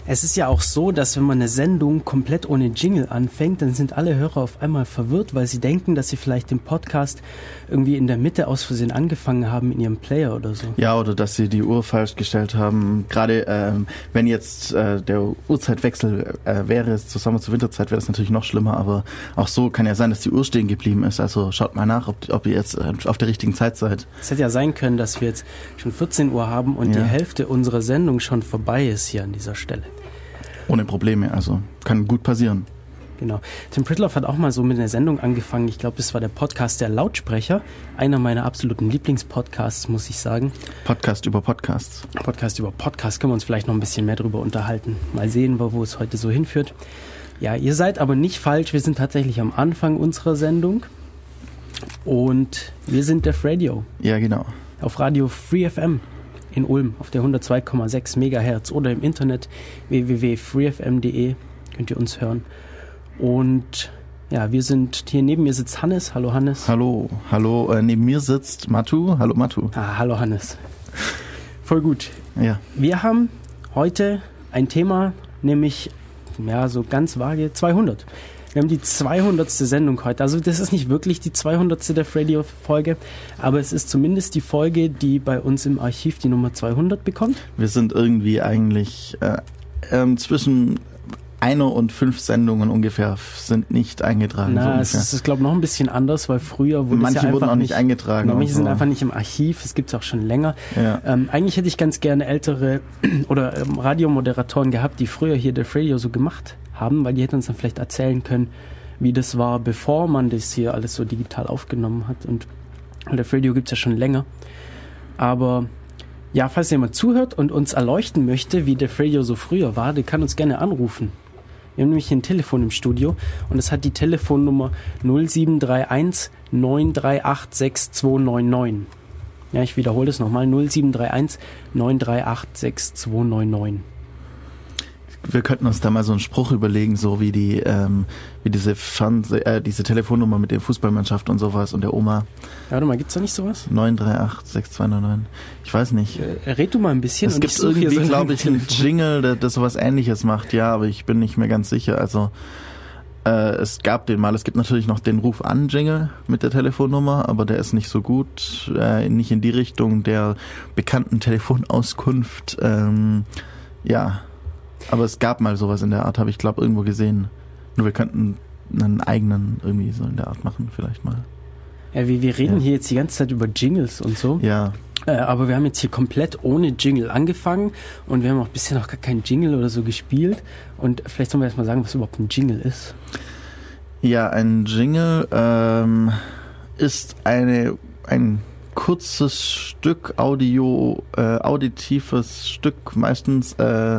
Es ist ja auch so, dass wenn man eine Sendung komplett ohne Jingle anfängt, dann sind alle Hörer auf einmal verwirrt, weil sie denken, dass sie vielleicht den Podcast irgendwie in der Mitte aus Versehen angefangen haben in ihrem Player oder so. Ja, oder dass sie die Uhr falsch gestellt haben. Gerade wenn jetzt der Uhrzeitwechsel wäre zur Sommer- zur Winterzeit, wäre das natürlich noch schlimmer, aber auch so kann ja sein, dass die Uhr stehen geblieben ist. Also schaut mal nach, ob ihr jetzt auf der richtigen Zeit seid. Es hätte ja sein können, dass wir jetzt schon 14 Uhr haben und die Hälfte unserer Sendung schon vorbei ist hier an dieser Stelle. Ohne Probleme, also kann gut passieren. Genau. Tim Pritloff hat auch mal so mit einer Sendung angefangen. Ich glaube, das war der Podcast der Lautsprecher. Einer meiner absoluten Lieblingspodcasts, muss ich sagen. Podcast über Podcasts. Podcast über Podcasts, können wir uns vielleicht noch ein bisschen mehr drüber unterhalten. Mal sehen, wo es heute so hinführt. Ja, ihr seid aber nicht falsch. Wir sind tatsächlich am Anfang unserer Sendung. Und wir sind Def Radio. Ja, genau. Auf Radio Free FM in Ulm auf der 102,6 Megahertz oder im Internet www.freefm.de könnt ihr uns hören. Und ja, wir sind hier, neben mir sitzt Hannes. Hallo Hannes. Hallo, neben mir sitzt Matu. Hallo Matu. Hallo Hannes. Voll gut. Ja. Wir haben heute ein Thema, nämlich, ja, so ganz vage, 200. Wir haben die 200. Sendung heute. Also das ist nicht wirklich die 200. Def Radio-Folge, aber es ist zumindest die Folge, die bei uns im Archiv die Nummer 200 bekommt. Wir sind irgendwie eigentlich zwischen 1 und 5 Sendungen ungefähr sind nicht eingetragen. Na, so es ist, glaube ich, noch ein bisschen anders, weil früher wurde manche es ja wurden einfach auch nicht eingetragen. Manche sind einfach nicht im Archiv, es gibt es auch schon länger. Ja. Eigentlich hätte ich ganz gerne ältere oder Radiomoderatoren gehabt, die früher hier Def Radio so gemacht haben, weil die hätten uns dann vielleicht erzählen können, wie das war, bevor man das hier alles so digital aufgenommen hat. Und Def Radio gibt es ja schon länger. Aber ja, falls jemand zuhört und uns erleuchten möchte, wie Def Radio so früher war, der kann uns gerne anrufen. Wir haben nämlich hier ein Telefon im Studio und es hat die Telefonnummer 0731 938 6299. Ja, ich wiederhole das nochmal, 0731 938 6299. Wir könnten uns da mal so einen Spruch überlegen, so wie diese Telefonnummer mit der Fußballmannschaft und sowas und der Oma. Ja, warte mal, gibt's da nicht sowas? 938 6299. Ich weiß nicht. Red du mal ein bisschen. Es gibt irgendwie, glaube ich, einen Jingle, der sowas Ähnliches macht, ja, aber ich bin nicht mehr ganz sicher. Also es gab den mal. Es gibt natürlich noch den Ruf-an-Jingle mit der Telefonnummer, aber der ist nicht so gut, nicht in die Richtung der bekannten Telefonauskunft. Ja. Aber es gab mal sowas in der Art, habe ich glaube irgendwo gesehen. Nur wir könnten einen eigenen irgendwie so in der Art machen, vielleicht mal. Ja, wir reden hier jetzt die ganze Zeit über Jingles und so. Ja. Aber wir haben jetzt hier komplett ohne Jingle angefangen und wir haben auch bisher noch gar keinen Jingle oder so gespielt. Und vielleicht sollen wir erstmal sagen, was überhaupt ein Jingle ist. Ja, ein Jingle ist ein kurzes Stück auditives Stück, meistens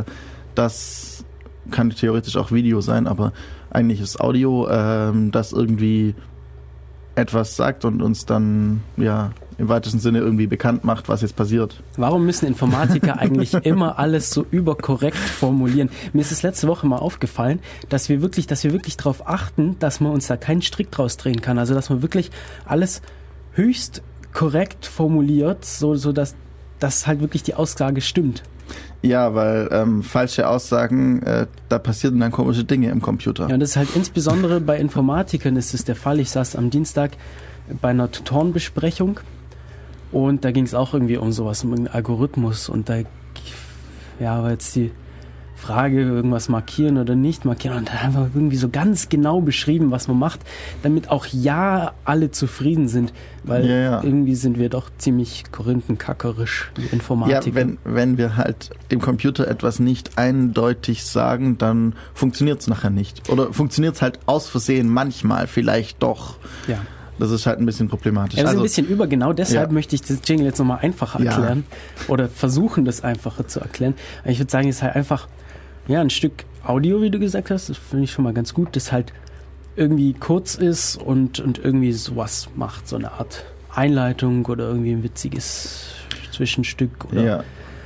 das kann theoretisch auch Video sein, aber eigentlich ist Audio, das irgendwie etwas sagt und uns dann ja im weitesten Sinne irgendwie bekannt macht, was jetzt passiert. Warum müssen Informatiker eigentlich immer alles so überkorrekt formulieren? Mir ist es letzte Woche mal aufgefallen, dass wir wirklich darauf achten, dass man uns da keinen Strick draus drehen kann. Also dass man wirklich alles höchst korrekt formuliert, so dass halt wirklich die Aussage stimmt. Ja, weil falsche Aussagen, da passieren dann komische Dinge im Computer. Ja, und das ist halt insbesondere bei Informatikern ist es der Fall. Ich saß am Dienstag bei einer Tutorenbesprechung und da ging es auch irgendwie um sowas, um einen Algorithmus und da war jetzt die Frage, irgendwas markieren oder nicht markieren und dann einfach irgendwie so ganz genau beschrieben, was man macht, damit auch alle zufrieden sind, weil irgendwie sind wir doch ziemlich korinthenkackerisch, die Informatiker. Ja, wenn wir halt dem Computer etwas nicht eindeutig sagen, dann funktioniert es nachher nicht. Oder funktioniert es halt aus Versehen manchmal vielleicht doch. Ja. Das ist halt ein bisschen problematisch. Ja, das ist ein bisschen übergenau, deshalb möchte ich das Jingle jetzt nochmal einfacher erklären oder versuchen, das einfacher zu erklären. Ich würde sagen, es ist halt einfach ein Stück Audio, wie du gesagt hast, das finde ich schon mal ganz gut, das halt irgendwie kurz ist und irgendwie sowas macht, so eine Art Einleitung oder irgendwie ein witziges Zwischenstück. Oder,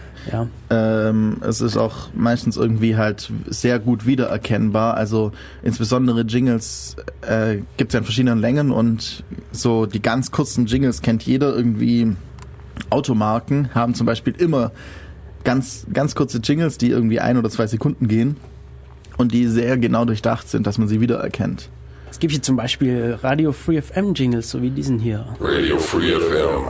es ist auch meistens irgendwie halt sehr gut wiedererkennbar, also insbesondere Jingles gibt es ja in verschiedenen Längen und so die ganz kurzen Jingles kennt jeder irgendwie. Automarken haben zum Beispiel immer ganz kurze Jingles, die irgendwie 1 oder 2 Sekunden gehen und die sehr genau durchdacht sind, dass man sie wiedererkennt. Es gibt hier zum Beispiel Radio Free FM Jingles, so wie diesen hier. Radio Free FM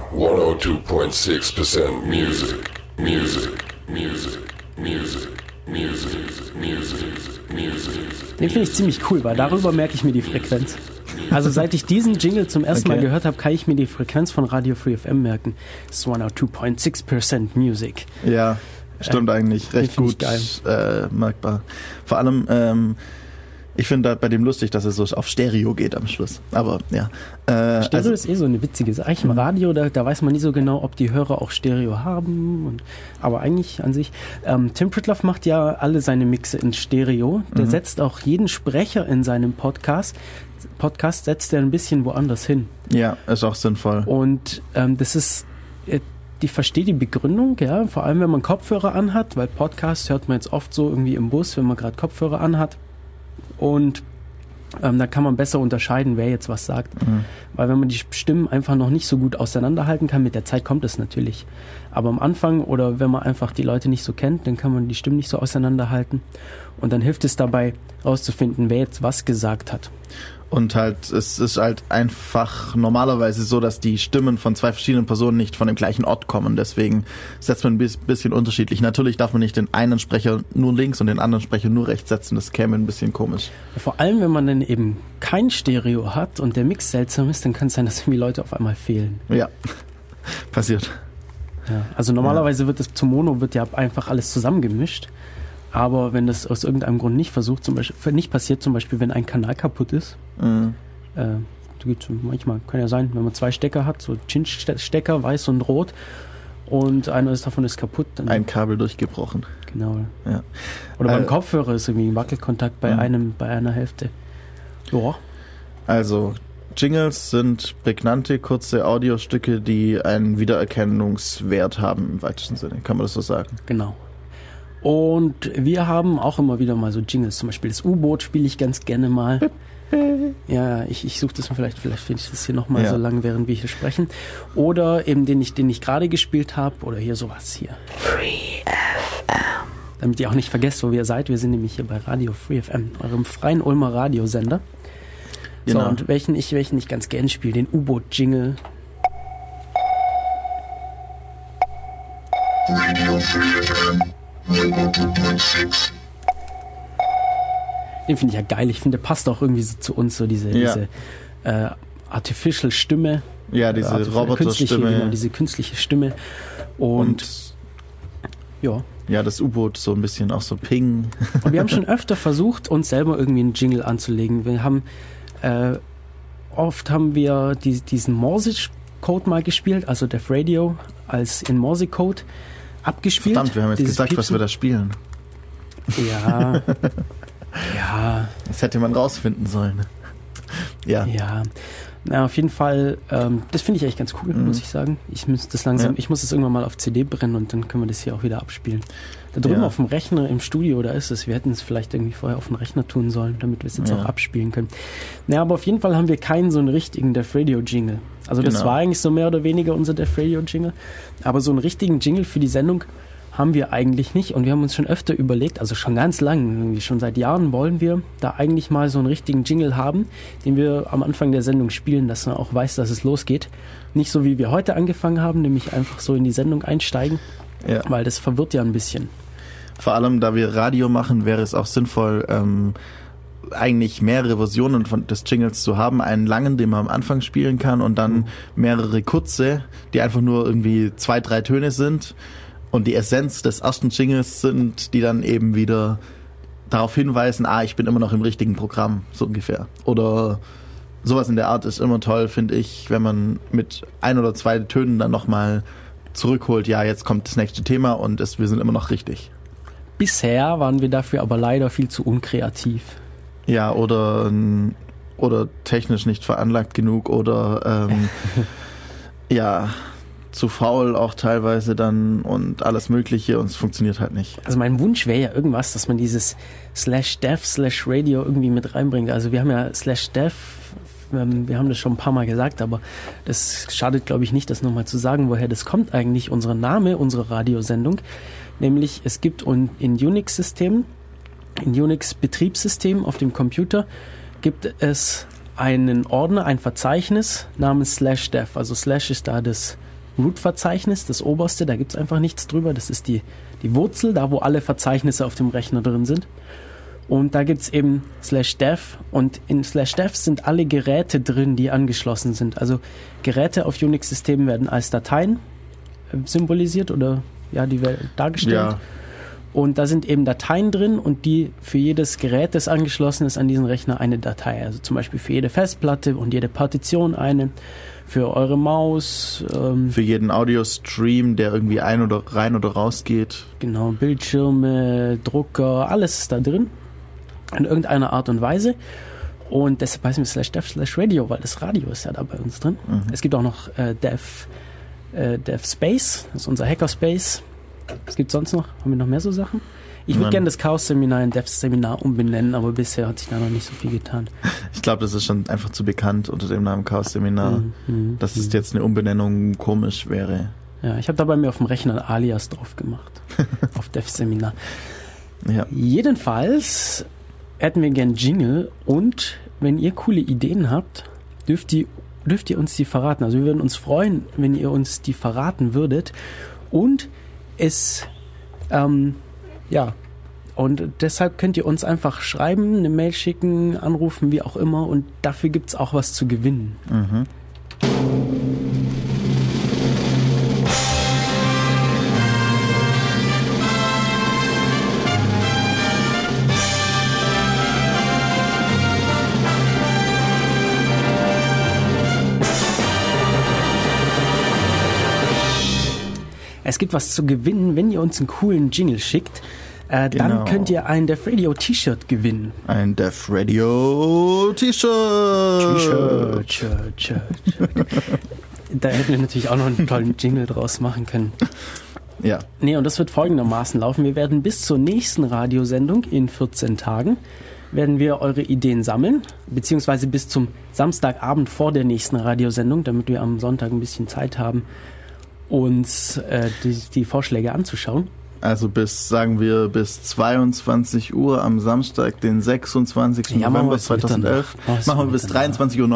102.6% Music, Music, Music, Music, Music, Music, Music. Den finde ich ziemlich cool, weil darüber merke ich mir die Frequenz. Also seit ich diesen Jingle zum ersten Mal gehört habe, kann ich mir die Frequenz von Radio Free FM merken. Das ist 102.6% Music. Ja, stimmt eigentlich. Recht gut merkbar. Vor allem, ich finde da bei dem lustig, dass es so auf Stereo geht am Schluss. Aber ja. Stereo ist so eine witzige Sache. Eigentlich im Radio, da weiß man nie so genau, ob die Hörer auch Stereo haben. Aber eigentlich an sich. Tim Pritloff macht ja alle seine Mixe in Stereo. Der setzt auch jeden Sprecher in seinem Podcast setzt er ein bisschen woanders hin. Ja, ist auch sinnvoll. Und das ist... Ich verstehe die Begründung, ja, vor allem wenn man Kopfhörer anhat, weil Podcasts hört man jetzt oft so irgendwie im Bus, wenn man gerade Kopfhörer anhat. Und da kann man besser unterscheiden, wer jetzt was sagt. Weil wenn man die Stimmen einfach noch nicht so gut auseinanderhalten kann, mit der Zeit kommt es natürlich. Aber am Anfang oder wenn man einfach die Leute nicht so kennt, dann kann man die Stimmen nicht so auseinanderhalten. Und dann hilft es dabei, rauszufinden, wer jetzt was gesagt hat. Und halt, es ist halt einfach normalerweise so, dass die Stimmen von 2 verschiedenen Personen nicht von dem gleichen Ort kommen. Deswegen setzt man ein bisschen unterschiedlich. Natürlich darf man nicht den einen Sprecher nur links und den anderen Sprecher nur rechts setzen. Das käme ein bisschen komisch. Vor allem, wenn man dann eben kein Stereo hat und der Mix seltsam ist, dann kann es sein, dass irgendwie Leute auf einmal fehlen. Ja, passiert. Ja, also normalerweise wird das zum Mono wird ja einfach alles zusammengemischt. Aber wenn das aus irgendeinem Grund nicht passiert, zum Beispiel wenn ein Kanal kaputt ist, manchmal kann ja sein, wenn man 2 Stecker hat, so Cinch-Stecker, weiß und rot, und einer davon ist kaputt. Dann ein Kabel durchgebrochen. Genau. Ja. Oder beim Kopfhörer ist irgendwie ein Wackelkontakt bei einer Hälfte. Ja. Also Jingles sind prägnante, kurze Audiostücke, die einen Wiedererkennungswert haben im weitesten Sinne. Kann man das so sagen? Genau. Und wir haben auch immer wieder mal so Jingles, zum Beispiel das U-Boot spiele ich ganz gerne mal. Ja, ich suche das mal, vielleicht finde ich das hier nochmal so lang, während wir hier sprechen. Oder eben den ich gerade gespielt habe, oder hier sowas hier. Free FM. Damit ihr auch nicht vergesst, wo ihr seid. Wir sind nämlich hier bei Radio Free FM, eurem freien Ulmer Radiosender. Genau. So, und welchen ich ganz gern spiele, den U-Boot-Jingle. Radio Free FM. Den finde ich ja geil. Ich finde, der passt auch irgendwie so zu uns, so diese Artificial Stimme. Ja, diese Roboter-Stimme. Genau, diese künstliche Stimme. Und ja. Ja, das U-Boot so ein bisschen auch so Ping. Und wir haben schon öfter versucht, uns selber irgendwie einen Jingle anzulegen. Wir haben oft haben wir diesen Morse-Code mal gespielt, also Def Radio als in Morse-Code abgespielt. Verdammt, wir haben jetzt gesagt, Piepen. Was wir da spielen. Ja. Ja. Das hätte man rausfinden sollen. Ja. Ja. Na, auf jeden Fall, das finde ich echt ganz cool, muss ich sagen. Ich muss das irgendwann mal auf CD brennen und dann können wir das hier auch wieder abspielen. Da drüben auf dem Rechner im Studio, da ist es. Wir hätten es vielleicht irgendwie vorher auf den Rechner tun sollen, damit wir es jetzt auch abspielen können. Naja, aber auf jeden Fall haben wir keinen so einen richtigen Def Radio Jingle. Also das war eigentlich so mehr oder weniger unser Def Radio Jingle. Aber so einen richtigen Jingle für die Sendung haben wir eigentlich nicht. Und wir haben uns schon öfter überlegt, also schon ganz lang, irgendwie schon seit Jahren wollen wir da eigentlich mal so einen richtigen Jingle haben, den wir am Anfang der Sendung spielen, dass man auch weiß, dass es losgeht. Nicht so, wie wir heute angefangen haben, nämlich einfach so in die Sendung einsteigen, weil das verwirrt ja ein bisschen. Vor allem, da wir Radio machen, wäre es auch sinnvoll, eigentlich mehrere Versionen des Jingles zu haben. Einen langen, den man am Anfang spielen kann und dann mehrere kurze, die einfach nur irgendwie 2, 3 Töne sind und die Essenz des ersten Jingles sind, die dann eben wieder darauf hinweisen, ich bin immer noch im richtigen Programm, so ungefähr. Oder sowas in der Art ist immer toll, finde ich, wenn man mit 1 oder 2 Tönen dann nochmal zurückholt, jetzt kommt das nächste Thema und wir sind immer noch richtig. Bisher waren wir dafür aber leider viel zu unkreativ. Ja, oder technisch nicht veranlagt genug oder zu faul auch teilweise dann und alles Mögliche und es funktioniert halt nicht. Also mein Wunsch wäre ja irgendwas, dass man dieses /dev/radio irgendwie mit reinbringt. Also wir haben ja /dev, wir haben das schon ein paar Mal gesagt, aber das schadet, glaube ich, nicht, das nochmal zu sagen, woher das kommt eigentlich, unser Name, unsere Radiosendung. Nämlich es gibt in Unix-Systemen, in Unix-Betriebssystemen auf dem Computer gibt es einen Ordner, ein Verzeichnis namens /dev. Also / ist da das Root-Verzeichnis, das oberste, da gibt es einfach nichts drüber. Das ist die Wurzel, da wo alle Verzeichnisse auf dem Rechner drin sind. Und da gibt es eben /dev und in /dev sind alle Geräte drin, die angeschlossen sind. Also Geräte auf Unix-Systemen werden als Dateien symbolisiert oder die werden dargestellt. Ja. Und da sind eben Dateien drin und die für jedes Gerät, das angeschlossen ist an diesen Rechner, eine Datei. Also zum Beispiel für jede Festplatte und jede Partition eine, für eure Maus. Für jeden Audio-Stream, der irgendwie rein oder raus geht. Genau, Bildschirme, Drucker, alles ist da drin. In irgendeiner Art und Weise. Und deshalb heißen wir /dev/radio, weil das Radio ist ja da bei uns drin. Mhm. Es gibt auch noch Dev Space, das ist unser Hackerspace. Was gibt es sonst noch? Haben wir noch mehr so Sachen? Ich würde gerne das Chaos-Seminar in Dev-Seminar umbenennen, aber bisher hat sich da noch nicht so viel getan. Ich glaube, das ist schon einfach zu bekannt unter dem Namen Chaos-Seminar, dass es jetzt eine Umbenennung komisch wäre. Ja, ich habe da bei mir auf dem Rechner ein Alias drauf gemacht. Auf Dev-Seminar. Ja. Jedenfalls hätten wir gern Jingle und wenn ihr coole Ideen habt, dürft ihr uns die verraten. Also wir würden uns freuen, wenn ihr uns die verraten würdet. Und und deshalb könnt ihr uns einfach schreiben, eine Mail schicken, anrufen, wie auch immer. Und dafür gibt es auch was zu gewinnen. Mhm. Es gibt was zu gewinnen, wenn ihr uns einen coolen Jingle schickt. Dann könnt ihr ein Dev Radio T-Shirt gewinnen. Ein Dev Radio T-Shirt. Da hätten wir natürlich auch noch einen tollen Jingle draus machen können. Ja. Nee, und das wird folgendermaßen laufen. Wir werden bis zur nächsten Radiosendung in 14 Tagen werden wir eure Ideen sammeln, beziehungsweise bis zum Samstagabend vor der nächsten Radiosendung, damit wir am Sonntag ein bisschen Zeit haben, uns die Vorschläge anzuschauen. Also bis 22 Uhr am Samstag, den 26. November 2011. Machen wir bis 23:59 Uhr,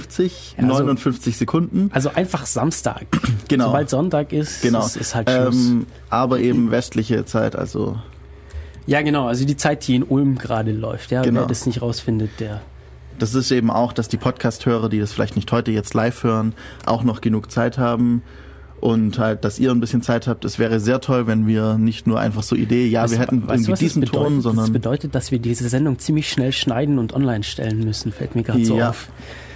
59 Sekunden. Also einfach Samstag. Genau. Sobald Sonntag ist, ist halt Schluss. Aber eben westliche Zeit, also... Ja, genau, also die Zeit, die in Ulm gerade läuft. Ja, genau. Wer das nicht rausfindet, der... Das ist eben auch, dass die Podcast-Hörer, die das vielleicht nicht heute jetzt live hören, auch noch genug Zeit haben. Und halt, dass ihr ein bisschen Zeit habt. Es wäre sehr toll, wenn wir nicht nur einfach so wir hätten irgendwie diesen Ton, sondern... Das bedeutet, dass wir diese Sendung ziemlich schnell schneiden und online stellen müssen, fällt mir gerade so auf.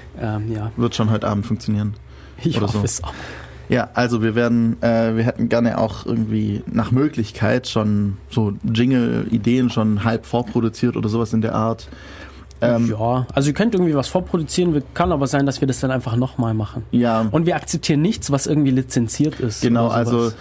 Wird schon heute Abend funktionieren. Ich hoffe es auch. Ja, also wir hätten gerne auch irgendwie nach Möglichkeit schon so Jingle-Ideen schon halb vorproduziert oder sowas in der Art. Also ihr könnt irgendwie was vorproduzieren, kann aber sein, dass wir das dann einfach nochmal machen. Ja. Und wir akzeptieren nichts, was irgendwie lizenziert ist. Genau, also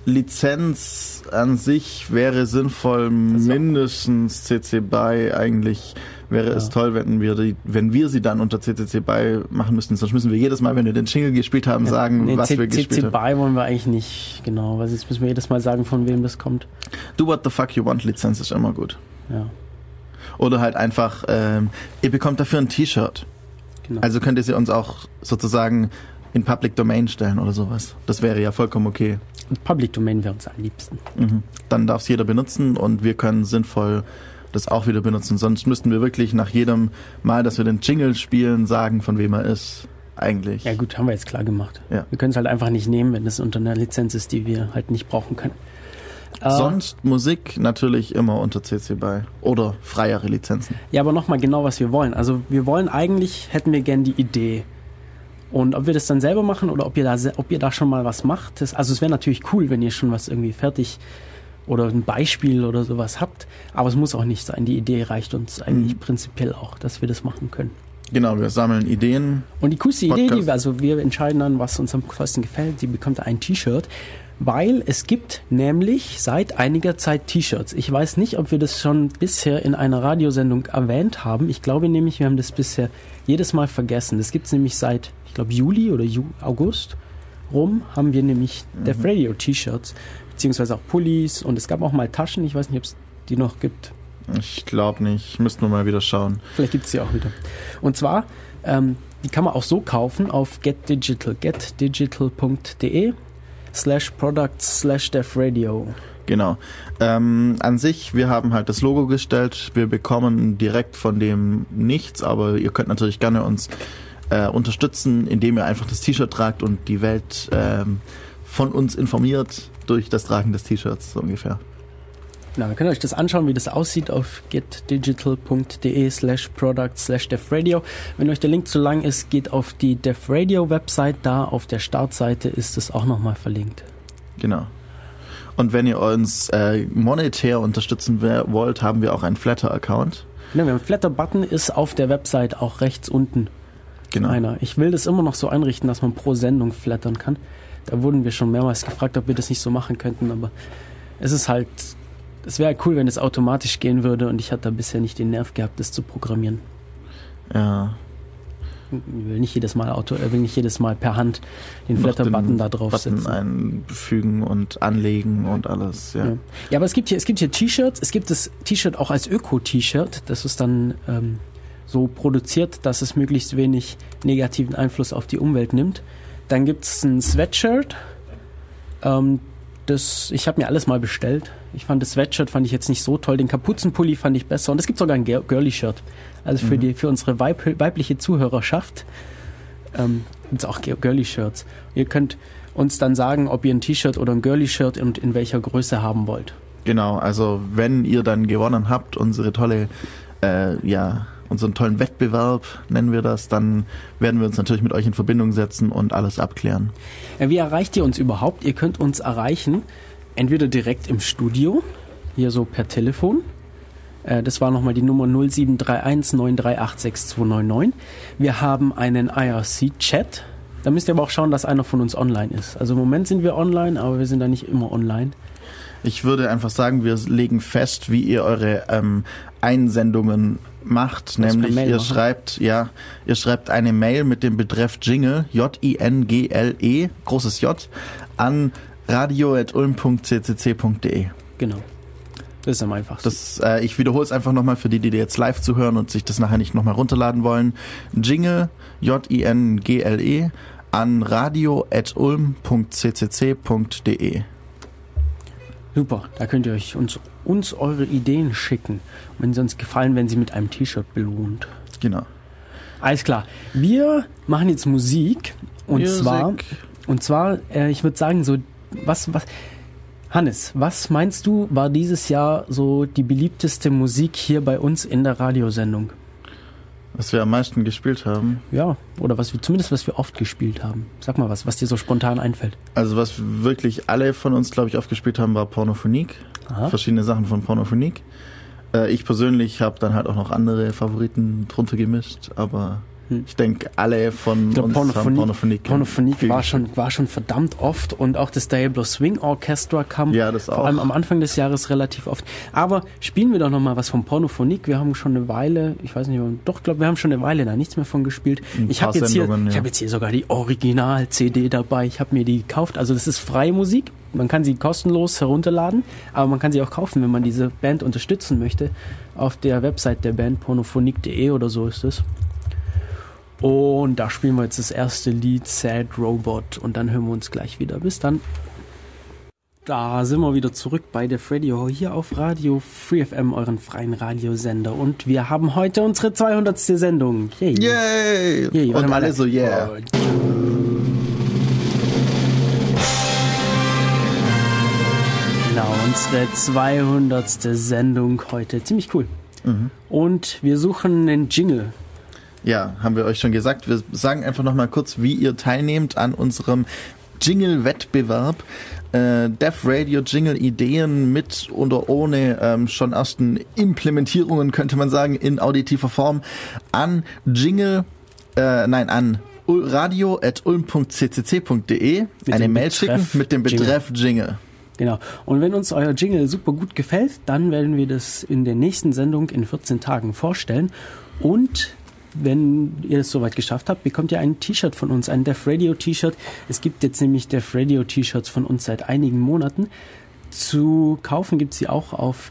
Lizenz an sich wäre sinnvoll, mindestens CC BY eigentlich wäre es toll, wenn wir sie dann unter CC BY machen müssten. Sonst müssen wir jedes Mal, wenn wir den Jingle gespielt haben, sagen, was wir gespielt haben. CC BY wollen wir eigentlich nicht, genau, weil jetzt müssen wir jedes Mal sagen, von wem das kommt. Do what the fuck you want, Lizenz ist immer gut. Ja. Oder halt einfach, ihr bekommt dafür ein T-Shirt. Genau. Also könnt ihr sie uns auch sozusagen in Public Domain stellen oder sowas. Das wäre ja vollkommen okay. Public Domain wäre uns am liebsten. Mhm. Dann darf es jeder benutzen und wir können sinnvoll das auch wieder benutzen. Sonst müssten wir wirklich nach jedem Mal, dass wir den Jingle spielen, sagen, von wem er ist. Eigentlich. Ja gut, haben wir jetzt klar gemacht. Ja. Wir können es halt einfach nicht nehmen, wenn es unter einer Lizenz ist, die wir halt nicht brauchen können. Sonst Musik natürlich immer unter CC BY oder freiere Lizenzen. Ja, aber nochmal genau, was wir wollen. Also wir wollen eigentlich, hätten wir gern die Idee. Und ob wir das dann selber machen oder ob ihr da schon mal was macht. Also es wäre natürlich cool, wenn ihr schon was irgendwie fertig oder ein Beispiel oder sowas habt. Aber es muss auch nicht sein. Die Idee reicht uns eigentlich prinzipiell auch, dass wir das machen können. Genau, wir sammeln Ideen. Und die coolste Idee, wir entscheiden dann, was uns am besten gefällt, die bekommt ein T-Shirt. Weil es gibt nämlich seit einiger Zeit T-Shirts. Ich weiß nicht, ob wir das schon bisher in einer Radiosendung erwähnt haben. Ich glaube nämlich, wir haben das bisher jedes Mal vergessen. Das gibt es nämlich seit, ich glaube, Juli oder August rum, haben wir nämlich Dev Radio T-Shirts. beziehungsweise auch Pullis und es gab auch mal Taschen, ich weiß nicht, ob es die noch gibt. Ich glaube nicht, müssten wir mal wieder schauen. Vielleicht gibt es sie auch wieder. Und zwar, die kann man auch so kaufen auf getdigital.de/products/devradio. Genau. An sich, wir haben halt das Logo gestellt, wir bekommen direkt von dem nichts, aber ihr könnt natürlich gerne uns unterstützen, indem ihr einfach das T-Shirt tragt und die Welt von uns informiert durch das Tragen des T-Shirts, so ungefähr. Na, ihr könnt euch das anschauen, wie das aussieht auf getdigital.de/products/devradio. Wenn euch der Link zu lang ist, geht auf die DevRadio Website, da auf der Startseite ist es auch nochmal verlinkt. Genau. Und wenn ihr uns monetär unterstützen wollt, haben wir auch einen Flatter-Account. Genau, wir haben einen Flatter-Button, ist auf der Website auch rechts unten. Genau. Einer. Ich will das immer noch so einrichten, dass man pro Sendung flattern kann. Da wurden wir schon mehrmals gefragt, ob wir das nicht so machen könnten, aber es ist halt, es wäre cool, wenn es automatisch gehen würde und ich hatte da bisher nicht den Nerv gehabt, das zu programmieren. Ja. Ich will nicht jedes Mal per Hand den Flatter-Button da drauf Button setzen. einfügen und anlegen und alles, ja. Ja, aber es gibt hier T-Shirts. Es gibt das T-Shirt auch als Öko-T-Shirt. Das ist dann so produziert, dass es möglichst wenig negativen Einfluss auf die Umwelt nimmt. Dann gibt es ein Sweatshirt. Ich habe mir alles mal bestellt. Ich fand das Sweatshirt jetzt nicht so toll. Den Kapuzenpulli fand ich besser. Und es gibt sogar ein Girly-Shirt. Also für unsere weibliche Zuhörerschaft gibt es auch Girly-Shirts. Ihr könnt uns dann sagen, ob ihr ein T-Shirt oder ein Girly-Shirt und in welcher Größe haben wollt. Genau, also wenn ihr dann gewonnen habt, unseren tollen Wettbewerb, nennen wir das, dann werden wir uns natürlich mit euch in Verbindung setzen und alles abklären. Wie erreicht ihr uns überhaupt? Ihr könnt uns erreichen, entweder direkt im Studio, hier so per Telefon. Das war nochmal die Nummer 0731 938 6299. Wir haben einen IRC-Chat. Da müsst ihr aber auch schauen, dass einer von uns online ist. Also im Moment sind wir online, aber wir sind da nicht immer online. Ich würde einfach sagen, wir legen fest, wie ihr eure Einsendungen macht. Nämlich ihr schreibt eine Mail mit dem Betreff Jingle, JINGLE, großes J, an radio@ulm.ccc.de. Genau. Das ist am einfachsten. Ich wiederhole es einfach nochmal für die jetzt live zuhören und sich das nachher nicht nochmal runterladen wollen. Jingle, JINGLE, an radio@ulm.ccc.de. Super, da könnt ihr euch uns eure Ideen schicken. Und wenn sie uns gefallen, werden sie mit einem T-Shirt belohnt. Genau. Alles klar. Wir machen jetzt Musik. Und zwar, ich würde sagen, so, Hannes, was meinst du, war dieses Jahr so die beliebteste Musik hier bei uns in der Radiosendung? Was wir am meisten gespielt haben? Ja, oder was wir oft gespielt haben. Sag mal was dir so spontan einfällt. Also was wirklich alle von uns, glaube ich, oft gespielt haben, war Pornophonique. Aha. Verschiedene Sachen von Pornophonique. Ich persönlich habe dann halt auch noch andere Favoriten drunter gemischt, aber ich denke, alle von uns haben Pornophonique. Pornophonique war schon verdammt oft und auch das Diablo Swing Orchestra kam vor allem am Anfang des Jahres relativ oft. Aber spielen wir doch noch mal was von Pornophonique. Wir haben schon eine Weile, ich weiß nicht, wir haben schon eine Weile da nichts mehr von gespielt. Ich habe jetzt hier sogar die Original-CD dabei. Ich habe mir die gekauft. Also das ist freie Musik. Man kann sie kostenlos herunterladen, aber man kann sie auch kaufen, wenn man diese Band unterstützen möchte. Auf der Website der Band, pornophonique.de oder so ist es. Und da spielen wir jetzt das erste Lied, Sad Robot, und dann hören wir uns gleich wieder. Bis dann. Da sind wir wieder zurück bei DevRadio, hier auf Radio Free FM, euren freien Radiosender. Und wir haben heute unsere 200. Sendung. Yay! Yay! Yay. Und alle so, yeah! Genau, unsere 200. Sendung heute. Ziemlich cool. Mhm. Und wir suchen einen Jingle. Ja, haben wir euch schon gesagt. Wir sagen einfach nochmal kurz, wie ihr teilnehmt an unserem Jingle-Wettbewerb. DevRadio Jingle-Ideen mit oder ohne schon ersten Implementierungen, könnte man sagen, in auditiver Form an radio@ulm.ccc.de eine Mail schicken mit dem Betreff Jingle. Genau. Und wenn uns euer Jingle super gut gefällt, dann werden wir das in der nächsten Sendung in 14 Tagen vorstellen. Und wenn ihr es soweit geschafft habt, bekommt ihr ein T-Shirt von uns, ein DevRadio T-Shirt. Es gibt jetzt nämlich DevRadio T-Shirts von uns seit einigen Monaten. zu kaufen gibt es sie auch auf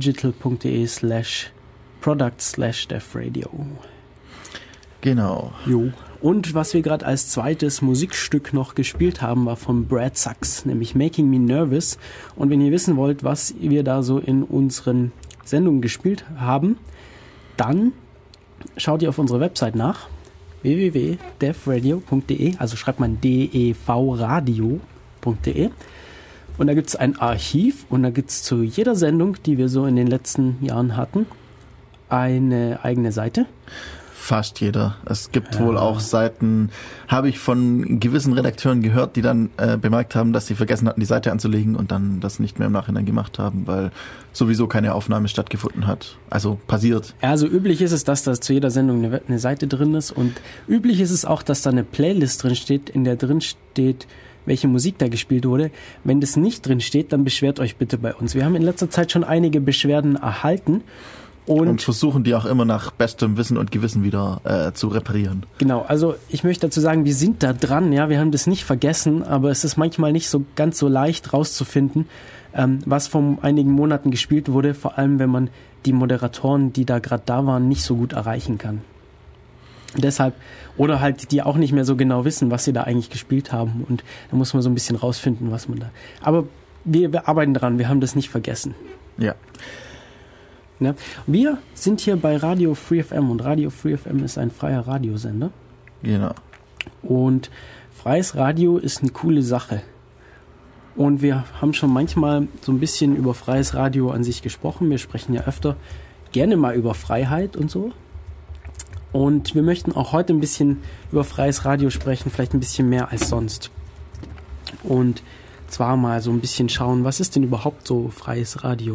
getdigital.de/product/defradio. Genau. Jo. Und was wir gerade als zweites Musikstück noch gespielt haben, war von Brad Sachs, nämlich Making Me Nervous. Und wenn ihr wissen wollt, was wir da so in unseren Sendungen gespielt haben, dann schaut ihr auf unsere Website nach, www.defradio.de, also schreibt man devradio.de. Und da gibt es ein Archiv und da gibt es zu jeder Sendung, die wir so in den letzten Jahren hatten, eine eigene Seite. Fast jeder. Es gibt wohl auch Seiten, habe ich von gewissen Redakteuren gehört, die dann bemerkt haben, dass sie vergessen hatten, die Seite anzulegen und dann das nicht mehr im Nachhinein gemacht haben, weil sowieso keine Aufnahme stattgefunden hat. Also passiert. Also üblich ist es, dass da zu jeder Sendung eine Seite drin ist und üblich ist es auch, dass da eine Playlist drin steht, in der drin steht, welche Musik da gespielt wurde. Wenn das nicht drin steht, dann beschwert euch bitte bei uns. Wir haben in letzter Zeit schon einige Beschwerden erhalten. Und versuchen die auch immer nach bestem Wissen und Gewissen wieder zu reparieren. Genau, also ich möchte dazu sagen, wir sind da dran, ja, wir haben das nicht vergessen, aber es ist manchmal nicht so ganz so leicht rauszufinden, was vor einigen Monaten gespielt wurde, vor allem wenn man die Moderatoren, die da gerade da waren, nicht so gut erreichen kann. Deshalb, oder halt die auch nicht mehr so genau wissen, was sie da eigentlich gespielt haben und da muss man so ein bisschen rausfinden, was man da... Aber wir arbeiten dran, wir haben das nicht vergessen. Ja. Ja. Wir sind hier bei Radio Free FM und Radio Free FM ist ein freier Radiosender. Genau. Und freies Radio ist eine coole Sache. Und wir haben schon manchmal so ein bisschen über freies Radio an sich gesprochen. Wir sprechen ja öfter gerne mal über Freiheit und so. Und wir möchten auch heute ein bisschen über freies Radio sprechen, vielleicht ein bisschen mehr als sonst. Und zwar mal so ein bisschen schauen, was ist denn überhaupt so freies Radio?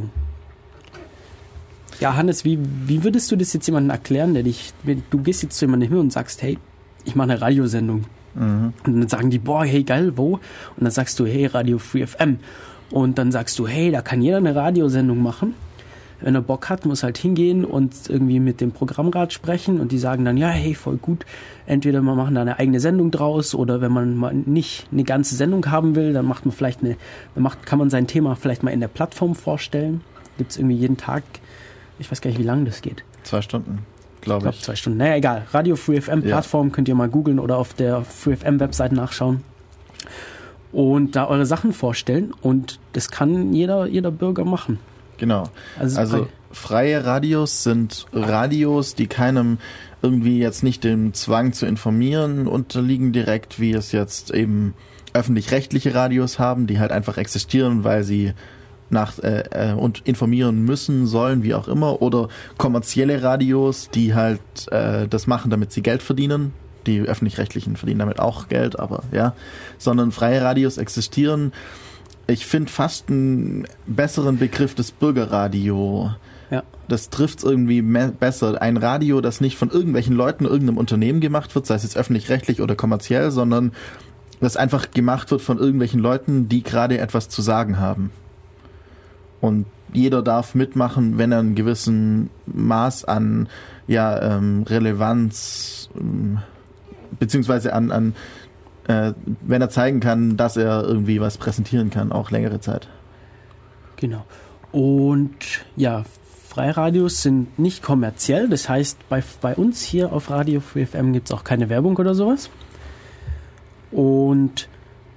Ja, Hannes, wie würdest du das jetzt jemandem erklären, du gehst jetzt zu jemandem hin und sagst, hey, ich mache eine Radiosendung. Mhm. Und dann sagen die, boah, hey, geil, wo? Und dann sagst du, hey, Radio Free FM. Und dann sagst du, hey, da kann jeder eine Radiosendung machen. Wenn er Bock hat, muss halt hingehen und irgendwie mit dem Programmrat sprechen und die sagen dann, ja, hey, voll gut. Entweder wir machen da eine eigene Sendung draus oder wenn man mal nicht eine ganze Sendung haben will, dann macht man vielleicht kann man sein Thema vielleicht mal in der Plattform vorstellen. Gibt's irgendwie jeden Tag. Ich weiß gar nicht, wie lange das geht. 2 Stunden, glaube ich. 2 Stunden. Naja, egal. Radio Free FM Plattform könnt ihr mal googeln oder auf der Free FM Website nachschauen. Und da eure Sachen vorstellen. Und das kann jeder Bürger machen. Genau. Also freie Radios sind Radios, die keinem irgendwie jetzt nicht dem Zwang zu informieren unterliegen direkt, wie es jetzt eben öffentlich-rechtliche Radios haben, die halt einfach existieren, weil sie und informieren müssen, sollen, wie auch immer, oder kommerzielle Radios, die halt das machen, damit sie Geld verdienen. Die öffentlich-rechtlichen verdienen damit auch Geld, aber ja, sondern freie Radios existieren. Ich finde fast einen besseren Begriff des Bürgerradio. Ja. Das trifft es irgendwie besser. Ein Radio, das nicht von irgendwelchen Leuten, irgendeinem Unternehmen gemacht wird, sei es jetzt öffentlich-rechtlich oder kommerziell, sondern das einfach gemacht wird von irgendwelchen Leuten, die gerade etwas zu sagen haben. Und jeder darf mitmachen, wenn er einen gewissen Maß an Relevanz beziehungsweise wenn er zeigen kann, dass er irgendwie was präsentieren kann, auch längere Zeit. Genau. Und ja, Freiradios sind nicht kommerziell, das heißt, bei uns hier auf Radio Free FM gibt es auch keine Werbung oder sowas. Und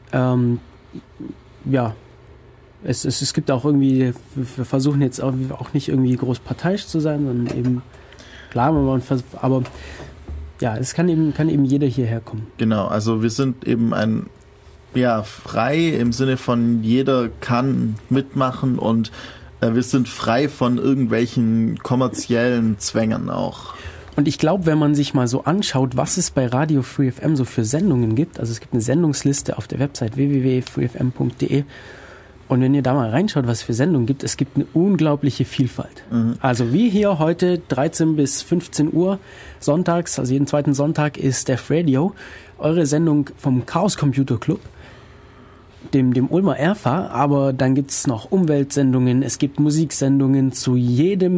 es gibt auch irgendwie, wir versuchen jetzt auch nicht irgendwie groß parteiisch zu sein, sondern eben, klar, aber ja, es kann eben jeder hierher kommen. Genau, also wir sind eben frei im Sinne von jeder kann mitmachen und wir sind frei von irgendwelchen kommerziellen Zwängen auch. Und ich glaube, wenn man sich mal so anschaut, was es bei Radio Free FM so für Sendungen gibt, also es gibt eine Sendungsliste auf der Website www.freefm.de und wenn ihr da mal reinschaut, was es für Sendungen gibt, es gibt eine unglaubliche Vielfalt. Mhm. Also wie hier heute 13 bis 15 Uhr sonntags, also jeden zweiten Sonntag ist Def Radio, eure Sendung vom Chaos Computer Club, dem Ulmer Erfa, aber dann gibt es noch Umweltsendungen, es gibt Musiksendungen zu jeder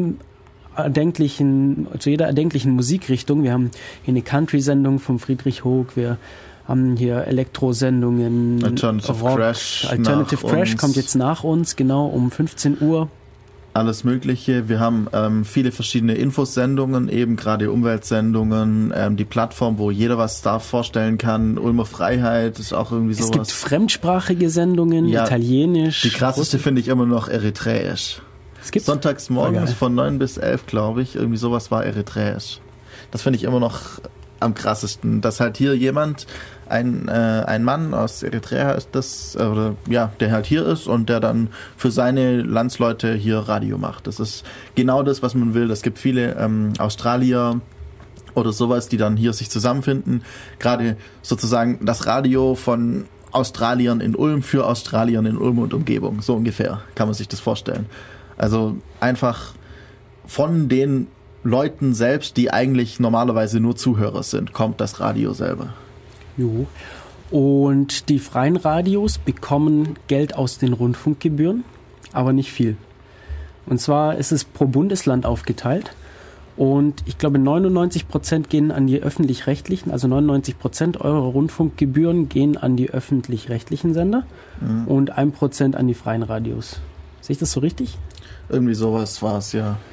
erdenklichen Musikrichtung. Wir haben hier eine Country-Sendung von Friedrich Hoog, wir haben hier Elektrosendungen, Alternative Rock, Crash Alternative nach Crash uns. kommt jetzt nach uns, genau, um 15 Uhr. Alles Mögliche. Wir haben viele verschiedene Infosendungen, eben gerade Umweltsendungen, die Plattform, wo jeder was da vorstellen kann. Ulmer Freiheit ist auch irgendwie sowas. Es gibt fremdsprachige Sendungen, Ja, Italienisch. Die krasseste finde ich immer noch Eritreisch. Es gibt Sonntags morgens von 9 bis 11, glaube ich, irgendwie sowas war Eritreisch. Das finde ich immer noch am krassesten, dass halt hier jemand, ein Mann aus Eritrea ist das, oder ja, der halt hier ist und der dann für seine Landsleute hier Radio macht. Das ist genau das, was man will. Es gibt viele Australier oder sowas, die dann hier sich zusammenfinden. Gerade sozusagen das Radio von Australiern in Ulm für Australiern in Ulm und Umgebung. So ungefähr kann man sich das vorstellen. Also einfach von den Leuten selbst, die eigentlich normalerweise nur Zuhörer sind, kommt das Radio selber. Jo. Und die freien Radios bekommen Geld aus den Rundfunkgebühren, aber nicht viel. Und zwar ist es pro Bundesland aufgeteilt. Und ich glaube 99% gehen an die öffentlich-rechtlichen, also 99% eurer Rundfunkgebühren gehen an die öffentlich-rechtlichen Sender und 1% an die freien Radios. Sehe ich das so richtig? Irgendwie sowas war es, ja.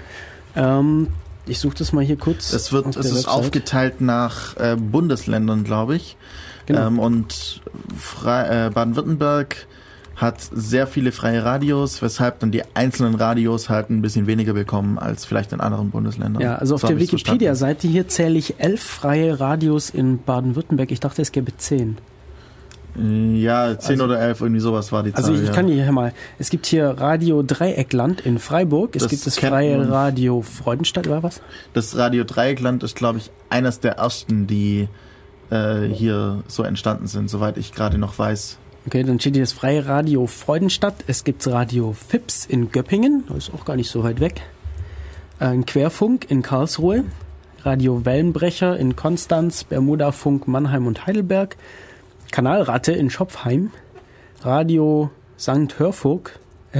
Ich suche das mal hier kurz. Es ist aufgeteilt nach Bundesländern, glaube ich. Genau. Und Baden-Württemberg hat sehr viele freie Radios, weshalb dann die einzelnen Radios halt ein bisschen weniger bekommen als vielleicht in anderen Bundesländern. Ja, also auf der Wikipedia-Seite hier zähle ich 11 freie Radios in Baden-Württemberg. Ich dachte, es gäbe 10. Ja, 10 oder 11, irgendwie sowas war die Zahl. Also ich kann hier mal, es gibt hier Radio Dreieckland in Freiburg, es gibt das freie Radio Freudenstadt, oder was? Das Radio Dreieckland ist, glaube ich, eines der ersten, die hier so entstanden sind, soweit ich gerade noch weiß. Okay, dann steht hier das freie Radio Freudenstadt, es gibt Radio Fips in Göppingen, das ist auch gar nicht so weit weg, ein Querfunk in Karlsruhe, Radio Wellenbrecher in Konstanz, Bermudafunk Mannheim und Heidelberg, Kanalratte in Schopfheim, Radio St. Hörfunk,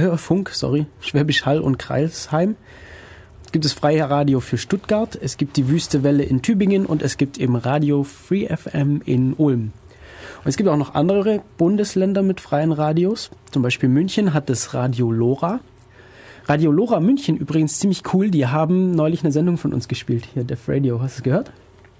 Schwäbisch Hall und Kreisheim. Es gibt das freie Radio für Stuttgart, es gibt die Wüste Welle in Tübingen und es gibt eben Radio Free FM in Ulm. Und es gibt auch noch andere Bundesländer mit freien Radios. Zum Beispiel München hat das Radio Lora. Radio Lora München übrigens ziemlich cool, die haben neulich eine Sendung von uns gespielt, hier Def Radio, hast du es gehört?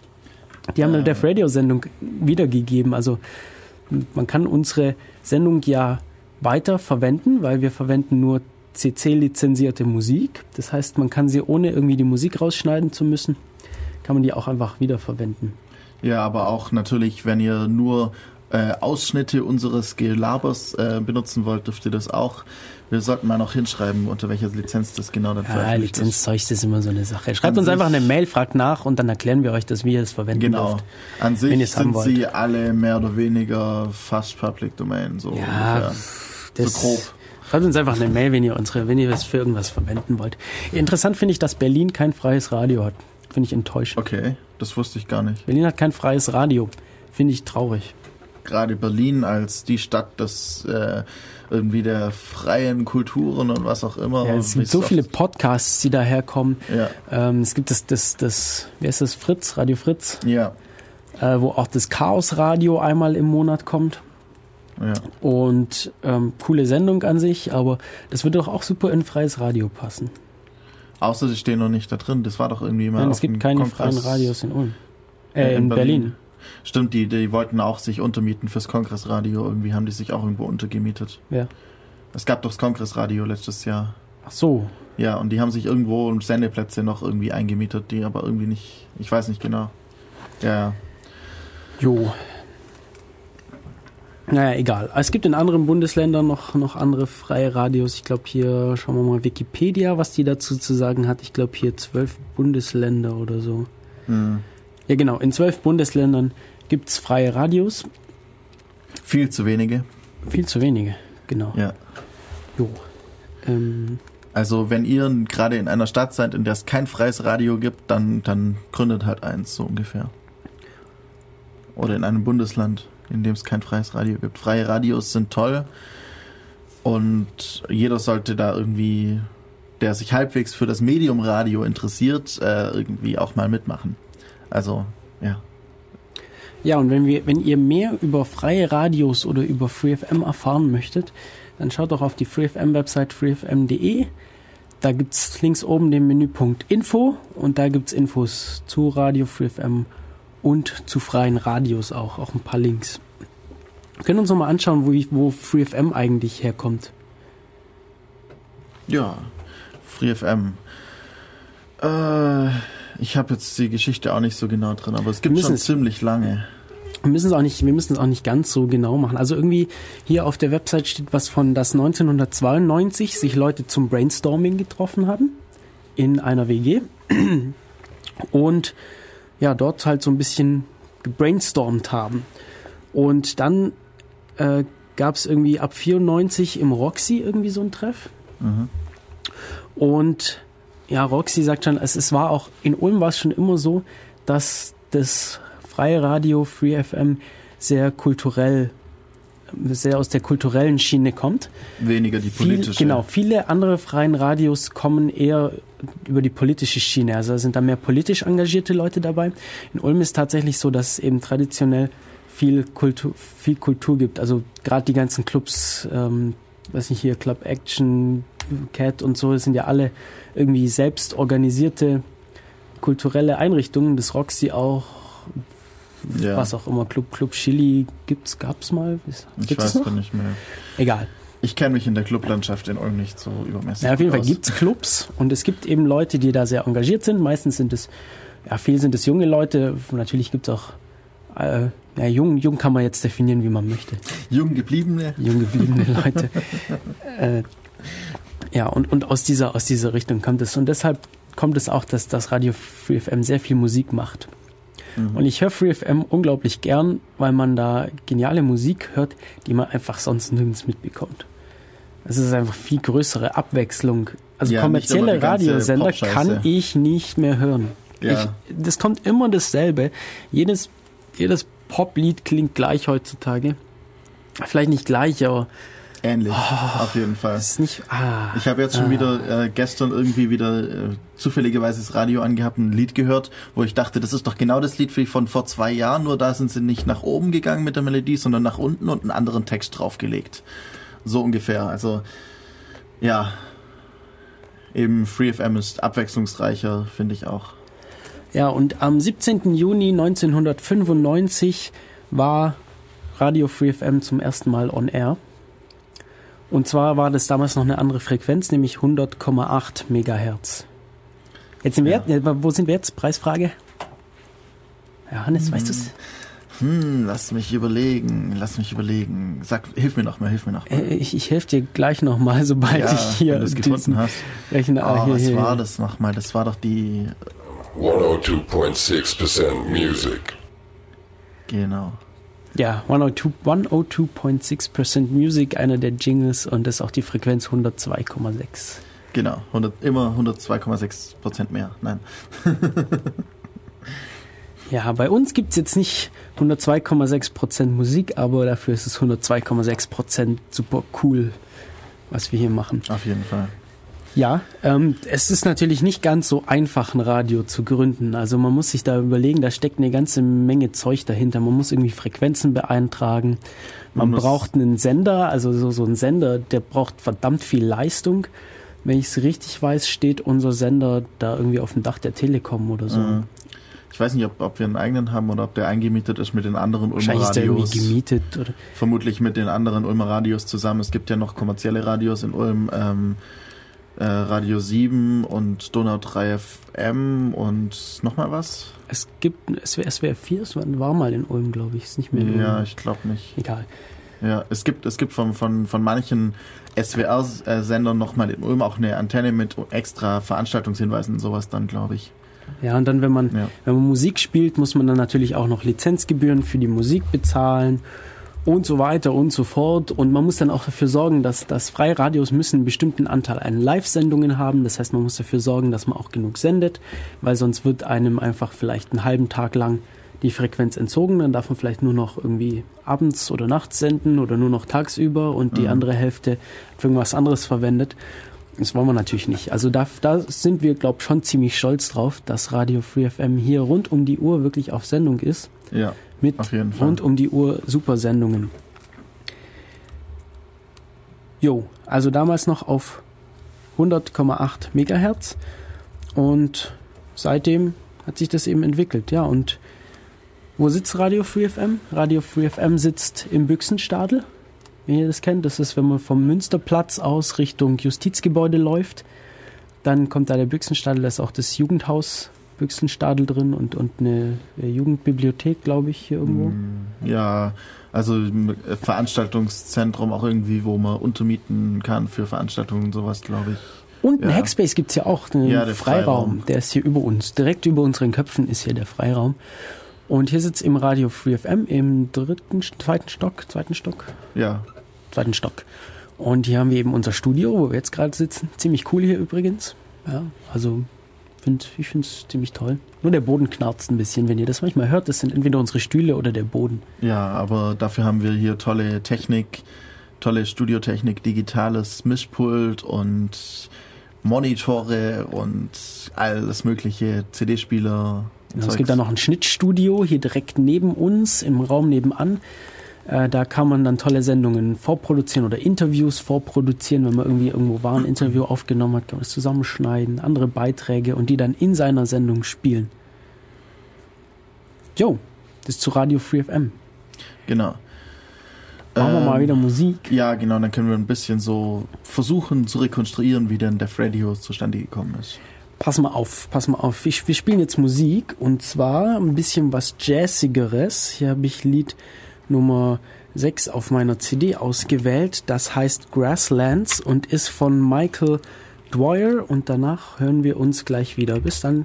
Die haben eine Def Radio-Sendung wiedergegeben. Also man kann unsere Sendung ja weiter verwenden, weil wir verwenden nur CC-lizenzierte Musik. Das heißt, man kann sie, ohne irgendwie die Musik rausschneiden zu müssen, kann man die auch einfach wiederverwenden. Ja, aber auch natürlich, wenn ihr nur Ausschnitte unseres Gelabers benutzen wollt, dürft ihr das auch. Wir sollten mal noch hinschreiben, unter welcher Lizenz das genau dann veröffentlicht ist. Ja, Lizenzzeug ist immer so eine Sache. Schreibt uns einfach eine Mail, fragt nach und dann erklären wir euch das, wie ihr es verwenden dürft. An sich wenn sind sie alle mehr oder weniger fast Public Domain, so ungefähr. So grob. Schreibt uns einfach eine Mail, wenn ihr es für irgendwas verwenden wollt. Interessant finde ich, dass Berlin kein freies Radio hat. Finde ich enttäuschend. Okay, das wusste ich gar nicht. Berlin hat kein freies Radio. Finde ich traurig. Gerade Berlin als die Stadt des irgendwie der freien Kulturen und was auch immer. Ja, es gibt so viele Podcasts, die daherkommen. Ja. Es gibt das, wie heißt das, Fritz, Radio Fritz? Ja. Wo auch das Chaos-Radio einmal im Monat kommt. Ja. Und coole Sendung an sich, aber das würde doch auch super in freies Radio passen. Außer sie stehen noch nicht da drin. Das war doch irgendwie mal. Nein, es gibt keine freien Radios in Ulm. In Berlin. Stimmt, die wollten auch sich untermieten fürs Kongressradio. Irgendwie haben die sich auch irgendwo untergemietet. Ja. Es gab doch das Kongressradio letztes Jahr. Ach so. Ja, und die haben sich irgendwo Sendeplätze noch irgendwie eingemietet, die aber irgendwie nicht, ich weiß nicht genau. Ja. Jo. Naja, egal. Es gibt in anderen Bundesländern noch andere freie Radios. Ich glaube hier, schauen wir mal Wikipedia, was die dazu zu sagen hat. Ich glaube hier 12 Bundesländer oder so. Hm. Ja genau, in 12 Bundesländern gibt es freie Radios. Viel zu wenige. Viel zu wenige, genau. Ja. Jo. Also wenn ihr gerade in einer Stadt seid, in der es kein freies Radio gibt, dann gründet halt eins, so ungefähr. Oder in einem Bundesland, in dem es kein freies Radio gibt. Freie Radios sind toll und jeder sollte da irgendwie, der sich halbwegs für das Medium Radio interessiert, irgendwie auch mal mitmachen. Also, ja. Ja, und wenn ihr mehr über freie Radios oder über FreeFM erfahren möchtet, dann schaut doch auf die FreeFM-Website freefm.de. Da gibt's links oben den Menüpunkt Info und da gibt's Infos zu Radio FreeFM und zu freien Radios auch ein paar Links. Wir können uns nochmal anschauen, wo FreeFM eigentlich herkommt. Ja, FreeFM. Ich habe jetzt die Geschichte auch nicht so genau drin, aber es gibt schon ziemlich lange. Wir müssen es auch nicht ganz so genau machen. Also irgendwie hier auf der Website steht was von, dass 1992 sich Leute zum Brainstorming getroffen haben in einer WG und ja, dort halt so ein bisschen gebrainstormt haben. Und dann gab es irgendwie ab 94 im Roxy irgendwie so ein Treff. Mhm. Und ja, Roxy sagt schon, es war auch, in Ulm war es schon immer so, dass das freie Radio FreeFM sehr aus der kulturellen Schiene kommt. Weniger die politische. Genau, viele andere freien Radios kommen eher über die politische Schiene. Also sind da mehr politisch engagierte Leute dabei. In Ulm ist tatsächlich so, dass es eben traditionell viel Kultur gibt. Also gerade die ganzen Clubs, weiß nicht hier, Club Action, Cat und so, das sind ja alle irgendwie selbst organisierte kulturelle Einrichtungen. Das Roxy auch, ja. Was auch immer, Club Chili gab's mal? Ich weiß gar nicht mehr. Egal. Ich kenne mich in der Clublandschaft in Ulm nicht so übermäßig. Ja, auf jeden Fall gibt's Clubs und es gibt eben Leute, die da sehr engagiert sind. Meistens sind es, viel sind es junge Leute. Natürlich gibt's auch, jung kann man jetzt definieren, wie man möchte. Jung gebliebene Leute. Und aus dieser Richtung kommt es. Und deshalb kommt es auch, dass das Radio FreeFM sehr viel Musik macht. Mhm. Und ich höre FreeFM unglaublich gern, weil man da geniale Musik hört, die man einfach sonst nirgends mitbekommt. Es ist einfach viel größere Abwechslung. Also kommerzielle Radiosender kann ich nicht mehr hören. Ja. Das kommt immer dasselbe. Jedes Poplied klingt gleich heutzutage. Vielleicht nicht gleich, aber ähnlich, auf jeden Fall. Ist nicht, ich habe jetzt schon wieder gestern irgendwie wieder zufälligerweise das Radio angehabt, ein Lied gehört, wo ich dachte, das ist doch genau das Lied von vor 2 Jahren, nur da sind sie nicht nach oben gegangen mit der Melodie, sondern nach unten und einen anderen Text draufgelegt. So ungefähr. Also, ja, eben FreeFM ist abwechslungsreicher, finde ich auch. Ja, und am 17. Juni 1995 war Radio FreeFM zum ersten Mal on air. Und zwar war das damals noch eine andere Frequenz, nämlich 100,8 Megahertz. Jetzt sind wir, wo sind wir jetzt? Preisfrage? Ja, Hannes, weißt du es? Lass mich überlegen. Hilf mir noch mal. Ich helfe dir gleich noch mal, sobald ich hier wenn du es gefunden hast. Was war das nochmal? Das war doch die 102.6% Music. Genau. Ja, 102.6% Music, einer der Jingles, und das ist auch die Frequenz 102,6. Genau, immer 102,6% mehr. Nein. Ja, bei uns gibt es jetzt nicht 102,6% Musik, aber dafür ist es 102,6% super cool, was wir hier machen. Auf jeden Fall. Ja, es ist natürlich nicht ganz so einfach, ein Radio zu gründen. Also man muss sich da überlegen, da steckt eine ganze Menge Zeug dahinter. Man muss irgendwie Frequenzen beeintragen. Man braucht einen Sender, also so ein Sender, der braucht verdammt viel Leistung. Wenn ich es richtig weiß, steht unser Sender da irgendwie auf dem Dach der Telekom oder so. Mhm. Ich weiß nicht, ob wir einen eigenen haben oder ob der eingemietet ist mit den anderen Ulmer Wahrscheinlich Radios. Wahrscheinlich ist der irgendwie gemietet. Oder? Vermutlich mit den anderen Ulmer Radios zusammen. Es gibt ja noch kommerzielle Radios in Ulm. Radio 7 und Donau 3 FM und nochmal was? Es gibt SWR 4, es war mal in Ulm, glaube ich. Ist nicht mehr in Ulm. Ja, ich glaube nicht. Egal. Ja, es gibt von manchen SWR-Sendern nochmal in Ulm auch eine Antenne mit extra Veranstaltungshinweisen und sowas dann, glaube ich. Ja, und dann, wenn man Musik spielt, muss man dann natürlich auch noch Lizenzgebühren für die Musik bezahlen und so weiter und so fort. Und man muss dann auch dafür sorgen, dass freie Radios müssen einen bestimmten Anteil an Live-Sendungen haben. Das heißt, man muss dafür sorgen, dass man auch genug sendet, weil sonst wird einem einfach vielleicht einen halben Tag lang die Frequenz entzogen. Dann darf man vielleicht nur noch irgendwie abends oder nachts senden oder nur noch tagsüber und die andere Hälfte für irgendwas anderes verwendet. Das wollen wir natürlich nicht. Also da sind wir, glaube ich, schon ziemlich stolz drauf, dass Radio FreeFM hier rund um die Uhr wirklich auf Sendung ist. Ja. mit auf jeden Fall. rund um die Uhr super Sendungen. Jo, also damals noch auf 100,8 Megahertz und seitdem hat sich das eben entwickelt. Ja, und wo sitzt Radio Free FM? Radio Free FM sitzt im Büchsenstadel. Wenn ihr das kennt, das ist, wenn man vom Münsterplatz aus Richtung Justizgebäude läuft, dann kommt da der Büchsenstadel, da ist auch das Jugendhaus Büchsenstadel drin und eine Jugendbibliothek, glaube ich, hier irgendwo. Ja, also Veranstaltungszentrum auch irgendwie, wo man untermieten kann für Veranstaltungen und sowas, glaube ich. Und ein Hackspace gibt es ja auch, einen der Freiraum, der ist hier über uns. Direkt über unseren Köpfen ist hier der Freiraum. Und hier sitzt im Radio Free FM im zweiten Stock. Ja. Zweiten Stock. Und hier haben wir eben unser Studio, wo wir jetzt gerade sitzen. Ziemlich cool hier übrigens. Ja, also ich finde es ziemlich toll. Nur der Boden knarzt ein bisschen, wenn ihr das manchmal hört. Das sind entweder unsere Stühle oder der Boden. Ja, aber dafür haben wir hier tolle Technik, tolle Studiotechnik, digitales Mischpult und Monitore und alles mögliche, CD-Spieler. Ja, es gibt da noch ein Schnittstudio hier direkt neben uns, im Raum nebenan. Da kann man dann tolle Sendungen vorproduzieren oder Interviews vorproduzieren. Wenn man irgendwie irgendwo war, ein Interview aufgenommen hat, kann man das zusammenschneiden, andere Beiträge und die dann in seiner Sendung spielen. Jo, das ist zu Radio Free FM. Genau. Machen wir mal wieder Musik. Ja, genau, dann können wir ein bisschen so versuchen zu rekonstruieren, wie denn Def Radio zustande gekommen ist. Pass mal auf. Wir spielen jetzt Musik und zwar ein bisschen was Jazzigeres. Hier habe ich Lied Nummer 6 auf meiner CD ausgewählt. Das heißt Grasslands und ist von Michael Dwyer und danach hören wir uns gleich wieder. Bis dann.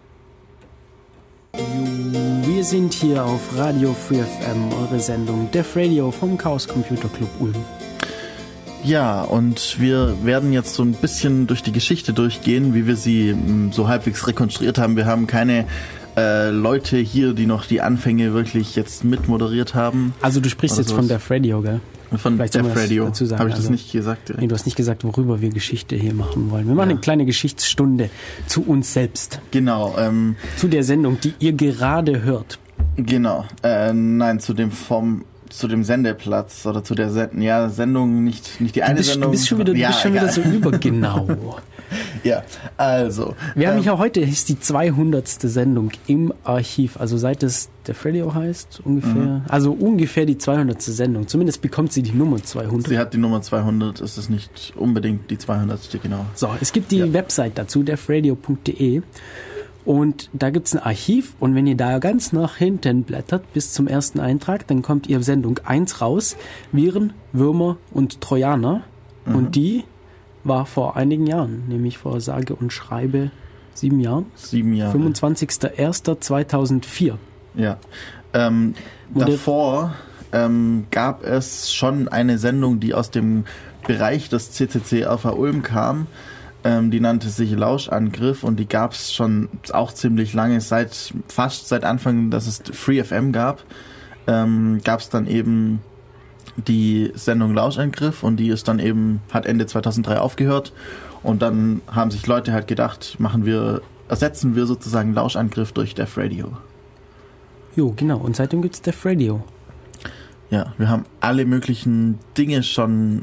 Wir sind hier auf Radio Free FM, eure Sendung Def Radio vom Chaos Computer Club Ulm. Ja, und wir werden jetzt so ein bisschen durch die Geschichte durchgehen, wie wir sie so halbwegs rekonstruiert haben. Wir haben keine Leute hier, die noch die Anfänge wirklich jetzt mitmoderiert haben. Also du sprichst jetzt von Def Radio, gell? Von Def Radio. Habe ich das nicht gesagt? Nee, du hast nicht gesagt, worüber wir Geschichte hier machen wollen. Wir machen eine kleine Geschichtsstunde zu uns selbst. Genau. Zu der Sendung, die ihr gerade hört. Genau. Nein, zu dem Sendeplatz oder zu der Sendung, nicht die eine Sendung. Du bist schon wieder so übergenau. Ja, also. Wir haben hier heute, ist die 200. Sendung im Archiv, also seit es Def Radio heißt, ungefähr. Also ungefähr die 200. Sendung. Zumindest bekommt sie die Nummer 200. Sie hat die Nummer 200, es ist nicht unbedingt die 200. genau. So, es gibt die Website dazu, defradio.de. Und da gibt's ein Archiv und wenn ihr da ganz nach hinten blättert bis zum ersten Eintrag, dann kommt ihr Sendung 1 raus, Viren, Würmer und Trojaner. Und die war vor einigen Jahren, nämlich vor sage und schreibe 7 Jahren. 7 Jahre. 25.01.2004. Ja. Davor gab es schon eine Sendung, die aus dem Bereich des CCC Alpha Ulm kam. Die nannte sich Lauschangriff und die gab es schon auch ziemlich lange, fast seit Anfang, dass es Free FM gab, gab es dann eben die Sendung Lauschangriff und die ist dann eben, hat Ende 2003 aufgehört und dann haben sich Leute halt gedacht, ersetzen wir sozusagen Lauschangriff durch Def Radio. Jo, genau, und seitdem gibt's Def Radio. Ja, wir haben alle möglichen Dinge schon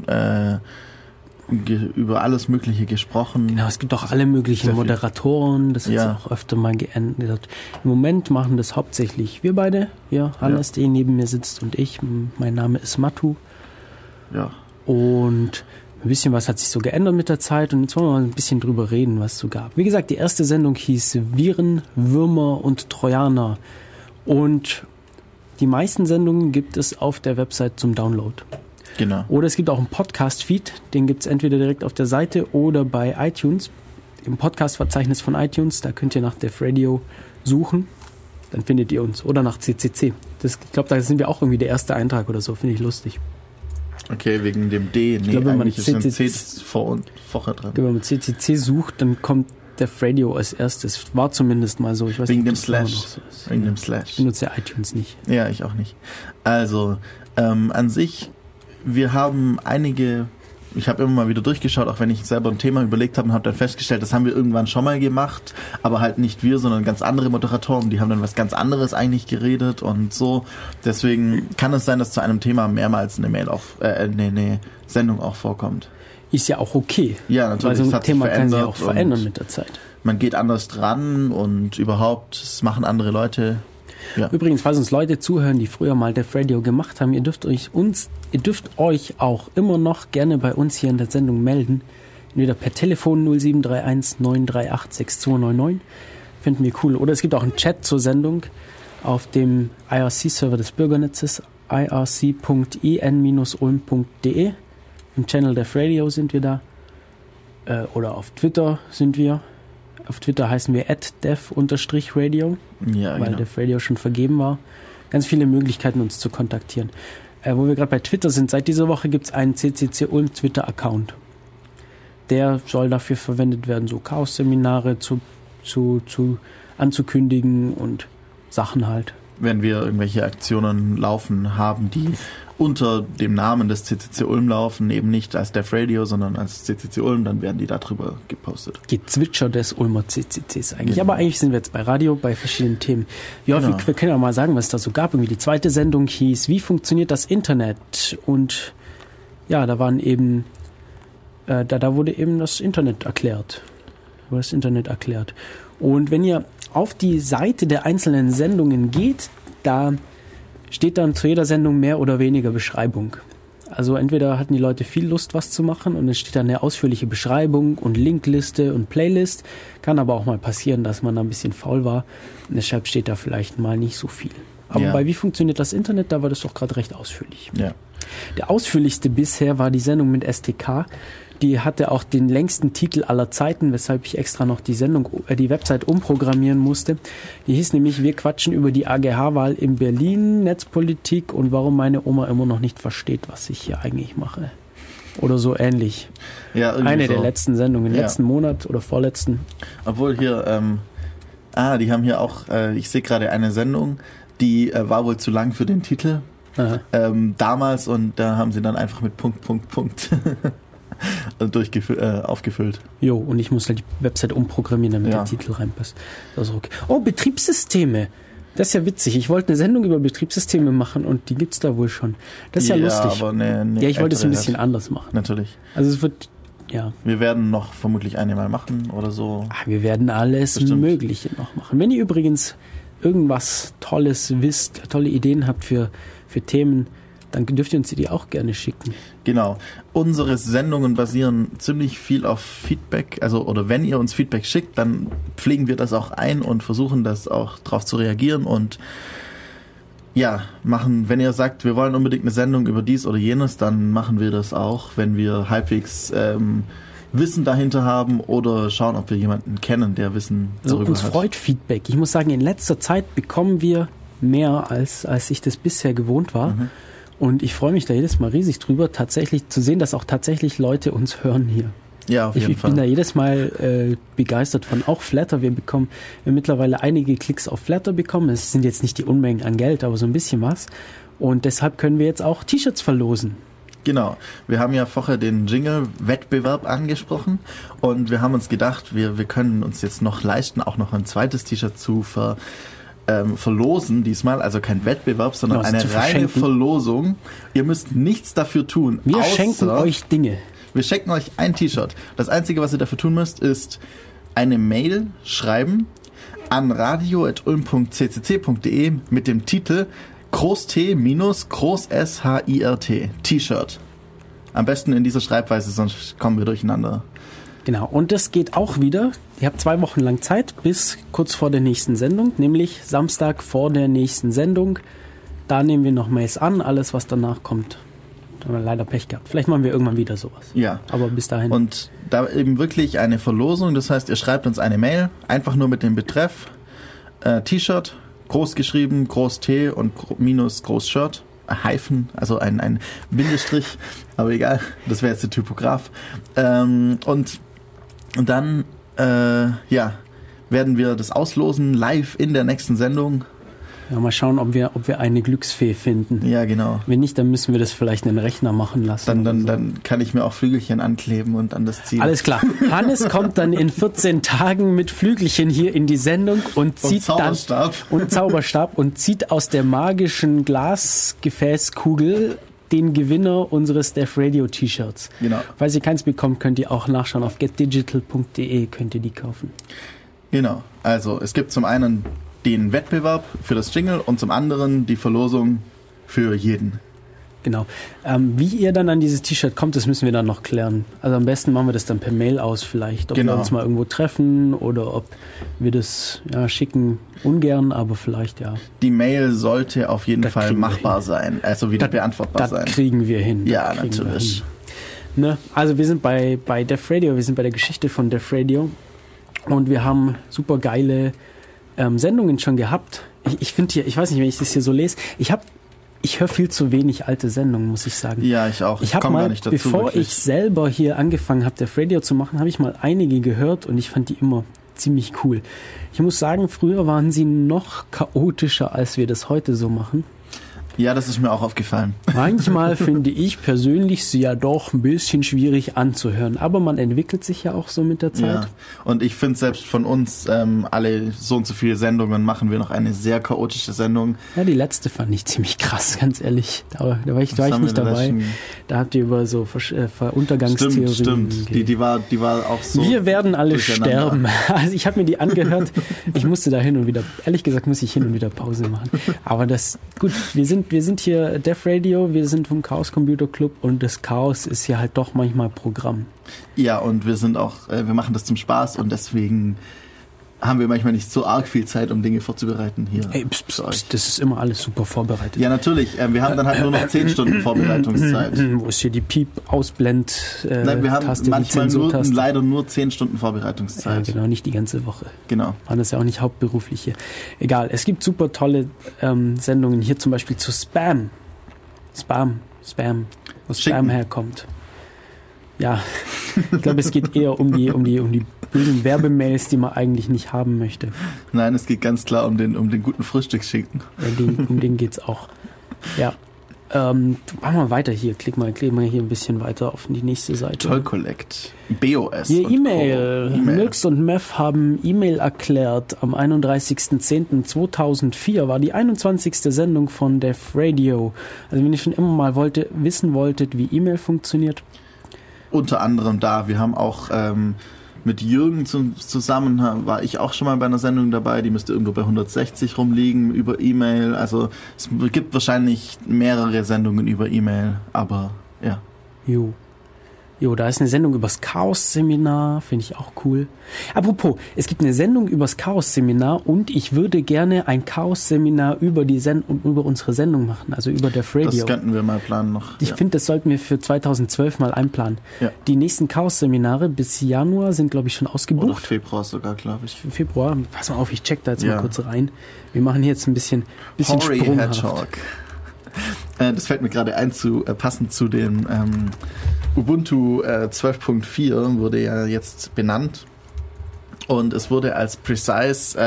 über alles Mögliche gesprochen. Genau, es gibt auch alle möglichen Moderatoren, das ist auch öfter mal geändert. Im Moment machen das hauptsächlich wir beide, Hannes, der neben mir sitzt und ich. Mein Name ist Matu. Ja. Und ein bisschen was hat sich so geändert mit der Zeit und jetzt wollen wir mal ein bisschen drüber reden, was es so gab. Wie gesagt, die erste Sendung hieß Viren, Würmer und Trojaner und die meisten Sendungen gibt es auf der Website zum Download. Genau. Oder es gibt auch einen Podcast-Feed, den gibt es entweder direkt auf der Seite oder bei iTunes, im Podcast-Verzeichnis von iTunes, da könnt ihr nach Def Radio suchen, dann findet ihr uns. Oder nach CCC. Ich glaube, da sind wir auch irgendwie der erste Eintrag oder so, finde ich lustig. Okay, wegen dem D. Ich glaube, wenn man ist ein C vorher dran. Wenn man CCC sucht, dann kommt Def Radio als erstes. War zumindest mal so. Ich weiß wegen nicht, dem Slash. So wegen dem Slash. Ich benutze ja iTunes nicht. Ja, ich auch nicht. Also, an sich, wir haben einige Ich habe immer mal wieder durchgeschaut, auch wenn ich selber ein Thema überlegt habe und habe dann festgestellt, das haben wir irgendwann schon mal gemacht, aber halt nicht wir, sondern ganz andere Moderatoren, die haben dann was ganz anderes eigentlich geredet und so. Deswegen kann es sein, dass zu einem Thema mehrmals eine Sendung auch vorkommt. Ist ja auch okay. Ja, natürlich. Weil so ein Thema kann sich ja auch verändern mit der Zeit. Man geht anders dran und überhaupt, es machen andere Leute. Ja. Übrigens, falls uns Leute zuhören, die früher mal Def Radio gemacht haben, ihr dürft euch auch immer noch gerne bei uns hier in der Sendung melden. Entweder per Telefon 0731 938 6299. Finden wir cool. Oder es gibt auch einen Chat zur Sendung auf dem IRC-Server des Bürgernetzes, irc.en-ulm.de. Im Channel Def Radio sind wir da. Oder auf Twitter sind wir. Auf Twitter heißen wir @def_radio, ja, weil genau. Def Radio schon vergeben war. Ganz viele Möglichkeiten, uns zu kontaktieren. Wo wir gerade bei Twitter sind, seit dieser Woche gibt es einen CCC Ulm Twitter-Account. Der soll dafür verwendet werden, so Chaos-Seminare anzukündigen und Sachen halt. Wenn wir irgendwelche Aktionen laufen haben, die unter dem Namen des CCC Ulm laufen, eben nicht als Def Radio, sondern als CCC Ulm, dann werden die darüber gepostet. Gezwitscher des Ulmer CCCs eigentlich. Genau. Aber eigentlich sind wir jetzt bei Radio, bei verschiedenen Themen. Ja, Genau. wir können ja mal sagen, was es da so gab. Irgendwie die zweite Sendung hieß, wie funktioniert das Internet? Und ja, da waren eben, da wurde eben das Internet erklärt. Und wenn ihr auf die Seite der einzelnen Sendungen geht, da steht dann zu jeder Sendung mehr oder weniger Beschreibung. Also entweder hatten die Leute viel Lust, was zu machen und es steht dann eine ausführliche Beschreibung und Linkliste und Playlist. Kann aber auch mal passieren, dass man da ein bisschen faul war und deshalb steht da vielleicht mal nicht so viel. Aber Ja. bei Wie funktioniert das Internet, da war das doch gerade recht ausführlich. Ja. Der ausführlichste bisher war die Sendung mit STK. Die hatte auch den längsten Titel aller Zeiten, weshalb ich extra noch die Website umprogrammieren musste. Die hieß nämlich, wir quatschen über die AGH-Wahl in Berlin, Netzpolitik und warum meine Oma immer noch nicht versteht, was ich hier eigentlich mache. Oder so ähnlich. Ja, irgendwie Eine so. der letzten Sendungen, Ja. letzten Monat oder vorletzten. Obwohl hier, die haben hier auch, ich sehe gerade eine Sendung, die war wohl zu lang für den Titel Aha. damals und da haben sie dann einfach mit Punkt aufgefüllt. Jo, und ich muss halt die Website umprogrammieren, damit Ja. der Titel reinpasst. Das ist okay. Oh, Betriebssysteme. Das ist ja witzig. Ich wollte eine Sendung über Betriebssysteme machen und die gibt's da wohl schon. Das ist ja lustig. Aber eine Ja, ich wollte es ein ältere bisschen anders machen. Natürlich. Also es wird, ja, Wir werden noch vermutlich eine mal machen oder so. wir werden alles Bestimmt. Mögliche noch machen. Wenn ihr übrigens irgendwas Tolles wisst, tolle Ideen habt für Themen, dann dürft ihr uns die auch gerne schicken. Genau. Unsere Sendungen basieren ziemlich viel auf Feedback. Oder wenn ihr uns Feedback schickt, dann pflegen wir das auch ein und versuchen das auch drauf zu reagieren und ja, wenn ihr sagt, wir wollen unbedingt eine Sendung über dies oder jenes, dann machen wir das auch, wenn wir halbwegs Wissen dahinter haben oder schauen, ob wir jemanden kennen, der Wissen Also darüber uns hat. freut Feedback. Ich muss sagen, in letzter Zeit bekommen wir mehr, als ich das bisher gewohnt war. Mhm. Und ich freue mich da jedes Mal riesig drüber, tatsächlich zu sehen, dass auch tatsächlich Leute uns hören hier. Ja, auf jeden Ich Fall. bin da jedes Mal begeistert von. Auch Flatter. Wir mittlerweile einige Klicks auf Flatter bekommen. Es sind jetzt nicht die Unmengen an Geld, aber so ein bisschen was. Und deshalb können wir jetzt auch T-Shirts verlosen. Genau. Wir haben ja vorher den Jingle-Wettbewerb angesprochen und wir haben uns gedacht, wir können uns jetzt noch leisten, auch noch ein zweites T-Shirt zu verlosen diesmal. Also kein Wettbewerb, sondern Also eine zu reine verschenken. Verlosung. Ihr müsst nichts dafür tun. Wir außer schenken euch Dinge. Wir schenken euch ein T-Shirt. Das Einzige, was ihr dafür tun müsst, ist eine Mail schreiben an radio@ulm.ccc.de mit dem Titel Groß-T minus Groß-S-H-I-R-T T-Shirt. Am besten in dieser Schreibweise, sonst kommen wir durcheinander. Genau, und das geht auch wieder. Ihr habt 2 Wochen lang Zeit bis kurz vor der nächsten Sendung, nämlich Samstag vor der nächsten Sendung. Da nehmen wir noch Mails an, alles was danach kommt. Da haben wir leider Pech gehabt. Vielleicht machen wir irgendwann wieder sowas. Ja. Aber bis dahin. Und da eben wirklich eine Verlosung, das heißt, ihr schreibt uns eine Mail, einfach nur mit dem Betreff T-Shirt, groß geschrieben, Groß T und minus Groß Shirt, also ein Bindestrich, aber egal, das wäre jetzt der Typograph. Und dann werden wir das auslosen live in der nächsten Sendung Ja, mal schauen, ob wir eine Glücksfee finden. Ja, genau. Wenn nicht, dann müssen wir das vielleicht einen Rechner machen lassen. Dann kann ich mir auch Flügelchen ankleben und an das ziehen. Alles klar. Hannes kommt dann in 14 Tagen mit Flügelchen hier in die Sendung und zieht Zauberstab. Und Zauberstab und zieht aus der magischen Glasgefäßkugel den Gewinner unseres Def Radio T-Shirts. Genau. Falls ihr keins bekommt, könnt ihr auch nachschauen. Auf getdigital.de könnt ihr die kaufen. Genau. Also es gibt zum einen den Wettbewerb für das Jingle und zum anderen die Verlosung für jeden. Genau. Wie ihr dann an dieses T-Shirt kommt, das müssen wir dann noch klären. Also am besten machen wir das dann per Mail aus vielleicht. Ob wir uns mal irgendwo treffen oder ob wir das schicken. Ungern, aber vielleicht ja. Die Mail sollte auf jeden Fall machbar sein. Also wieder beantwortbar sein. Das kriegen wir hin. Ja, natürlich. Ne? Also wir sind bei Def Radio, wir sind bei der Geschichte von Def Radio und wir haben super geile Sendungen schon gehabt. Ich finde hier, ich weiß nicht, wenn ich das hier so lese, ich höre viel zu wenig alte Sendungen, muss ich sagen. Ja, ich auch. Ich habe mal, gar nicht dazu, bevor wirklich. ich selber hier angefangen habe, Def Radio zu machen, habe ich mal einige gehört und ich fand die immer ziemlich cool. Ich muss sagen, früher waren sie noch chaotischer, als wir das heute so machen. Ja, das ist mir auch aufgefallen. Manchmal finde ich persönlich sie ja doch ein bisschen schwierig anzuhören, aber man entwickelt sich ja auch so mit der Zeit. Ja. Und ich finde selbst von uns, alle so und so viele Sendungen machen wir noch eine sehr chaotische Sendung. Ja, die letzte fand ich ziemlich krass, ganz ehrlich. Da war ich nicht dabei. Da habt ihr über so Untergangstheorien. Stimmt. Die war auch so. Wir werden alle sterben. Also ich habe mir die angehört. Ich musste da hin und wieder, ehrlich gesagt, muss ich hin und wieder Pause machen. Aber gut, wir sind hier Def Radio, wir sind vom Chaos Computer Club und das Chaos ist ja halt doch manchmal Programm. Ja, und wir machen das zum Spaß und deswegen haben wir manchmal nicht so arg viel Zeit, um Dinge vorzubereiten hier. Hey, das ist immer alles super vorbereitet. Ja, natürlich. Wir haben dann halt nur noch 10 Stunden Vorbereitungszeit. Wo ist hier die Piep-Ausblend? Nein, wir haben manchmal leider nur 10 Stunden Vorbereitungszeit. Ja, genau, nicht die ganze Woche. Genau. Man ist ja auch nicht hauptberuflich hier. Egal, es gibt super tolle Sendungen hier zum Beispiel zu Spam. Wo Spam herkommt. Ja, ich glaube, es geht eher um die bösen Werbemails, die man eigentlich nicht haben möchte. Nein, es geht ganz klar um den guten Frühstücksschinken. Ja, um den geht's auch. Ja. Machen wir weiter hier. Klicken wir hier ein bisschen weiter auf die nächste Seite. Toll Collect. BOS. Hier E-Mail. Milks und Meth haben E-Mail erklärt. Am 31.10.2004 war die 21. Sendung von Def Radio. Also wenn ihr schon immer mal wissen wolltet, wie E-Mail funktioniert. Unter anderem da. Wir haben auch mit Jürgen zusammen, war ich auch schon mal bei einer Sendung dabei, die müsste irgendwo bei 160 rumliegen über E-Mail. Also es gibt wahrscheinlich mehrere Sendungen über E-Mail, aber ja. Jo, da ist eine Sendung übers Chaos-Seminar, finde ich auch cool. Apropos, es gibt eine Sendung übers Chaos-Seminar und ich würde gerne ein Chaos-Seminar über unsere Sendung machen, also über Def Radio. Das könnten wir mal planen noch. Ich finde, das sollten wir für 2012 mal einplanen. Ja. Die nächsten Chaos-Seminare bis Januar sind, glaube ich, schon ausgebucht. Oder Februar sogar, glaube ich. Für Februar, pass mal auf, ich check da jetzt mal kurz rein. Wir machen hier jetzt ein bisschen sprunghaft. Hedgehog. Das fällt mir gerade ein, passend zu dem Ubuntu 12.4 wurde ja jetzt benannt und es wurde als Precise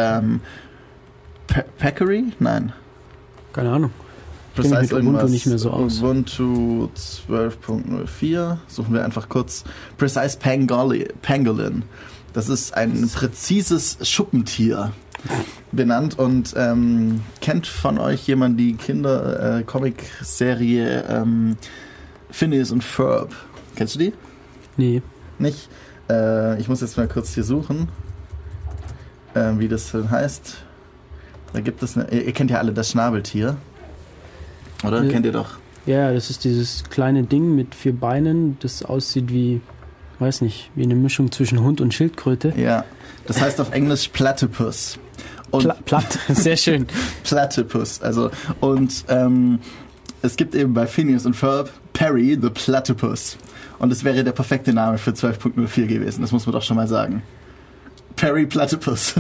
Peccary? Nein. Keine Ahnung. Precise mit Ubuntu nicht mehr so aus. Ubuntu 12.04 suchen wir einfach kurz. Precise Pangolin. Das ist ein präzises Schuppentier benannt und kennt von euch jemand die Kinder-Comic-Serie Phineas und Ferb? Kennst du die? Nee. Nicht? Ich muss jetzt mal kurz hier suchen, wie das heißt. Da gibt es ihr kennt ja alle das Schnabeltier. Oder? Kennt ihr doch? Ja, das ist dieses kleine Ding mit 4 Beinen, das aussieht wie, weiß nicht, wie eine Mischung zwischen Hund und Schildkröte. Ja, das heißt auf Englisch Platypus. Platt, sehr schön. Platypus, also und es gibt eben bei Phineas und Ferb Perry the Platypus. Und es wäre der perfekte Name für 12.04 gewesen, das muss man doch schon mal sagen. Perry Platypus.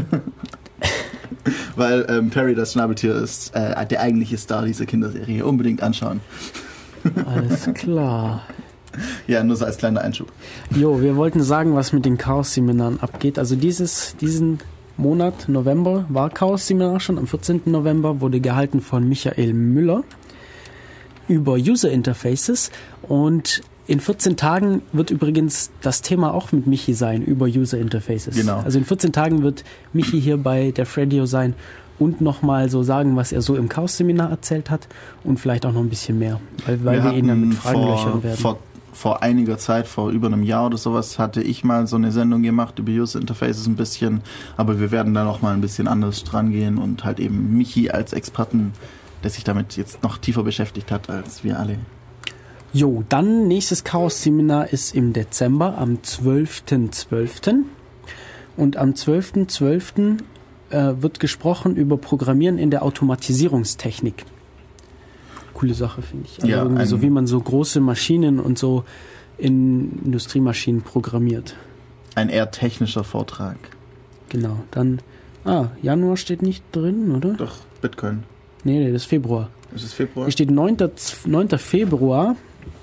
Weil Perry das Schnabeltier ist der eigentliche Star dieser Kinderserie. Unbedingt anschauen. Alles klar. Ja, nur so als kleiner Einschub. Jo, wir wollten sagen, was mit den Chaos-Seminaren abgeht. Also diesen Monat November war Chaos-Seminar schon. Am 14. November wurde gehalten von Michael Müller über User Interfaces. Und in 14 Tagen wird übrigens das Thema auch mit Michi sein, über User Interfaces. Genau. Also in 14 Tagen wird Michi hier bei der Radio sein und nochmal so sagen, was er so im Chaos-Seminar erzählt hat und vielleicht auch noch ein bisschen mehr, weil wir ihn dann mit Fragen löchern werden. Vor einiger Zeit, vor über einem Jahr oder sowas, hatte ich mal so eine Sendung gemacht über User Interfaces ein bisschen, aber wir werden da noch mal ein bisschen anders dran gehen und halt eben Michi als Experten, der sich damit jetzt noch tiefer beschäftigt hat als wir alle. Jo, dann nächstes Chaos-Seminar ist im Dezember, am 12.12. Und am 12.12. Wird gesprochen über Programmieren in der Automatisierungstechnik. Coole Sache, finde ich. Also ja, irgendwie so wie man so große Maschinen und so in Industriemaschinen programmiert. Ein eher technischer Vortrag. Genau, dann... Januar steht nicht drin, oder? Doch, Bitcoin. Nee, das ist Februar. Ist es Februar? Hier steht 9. Februar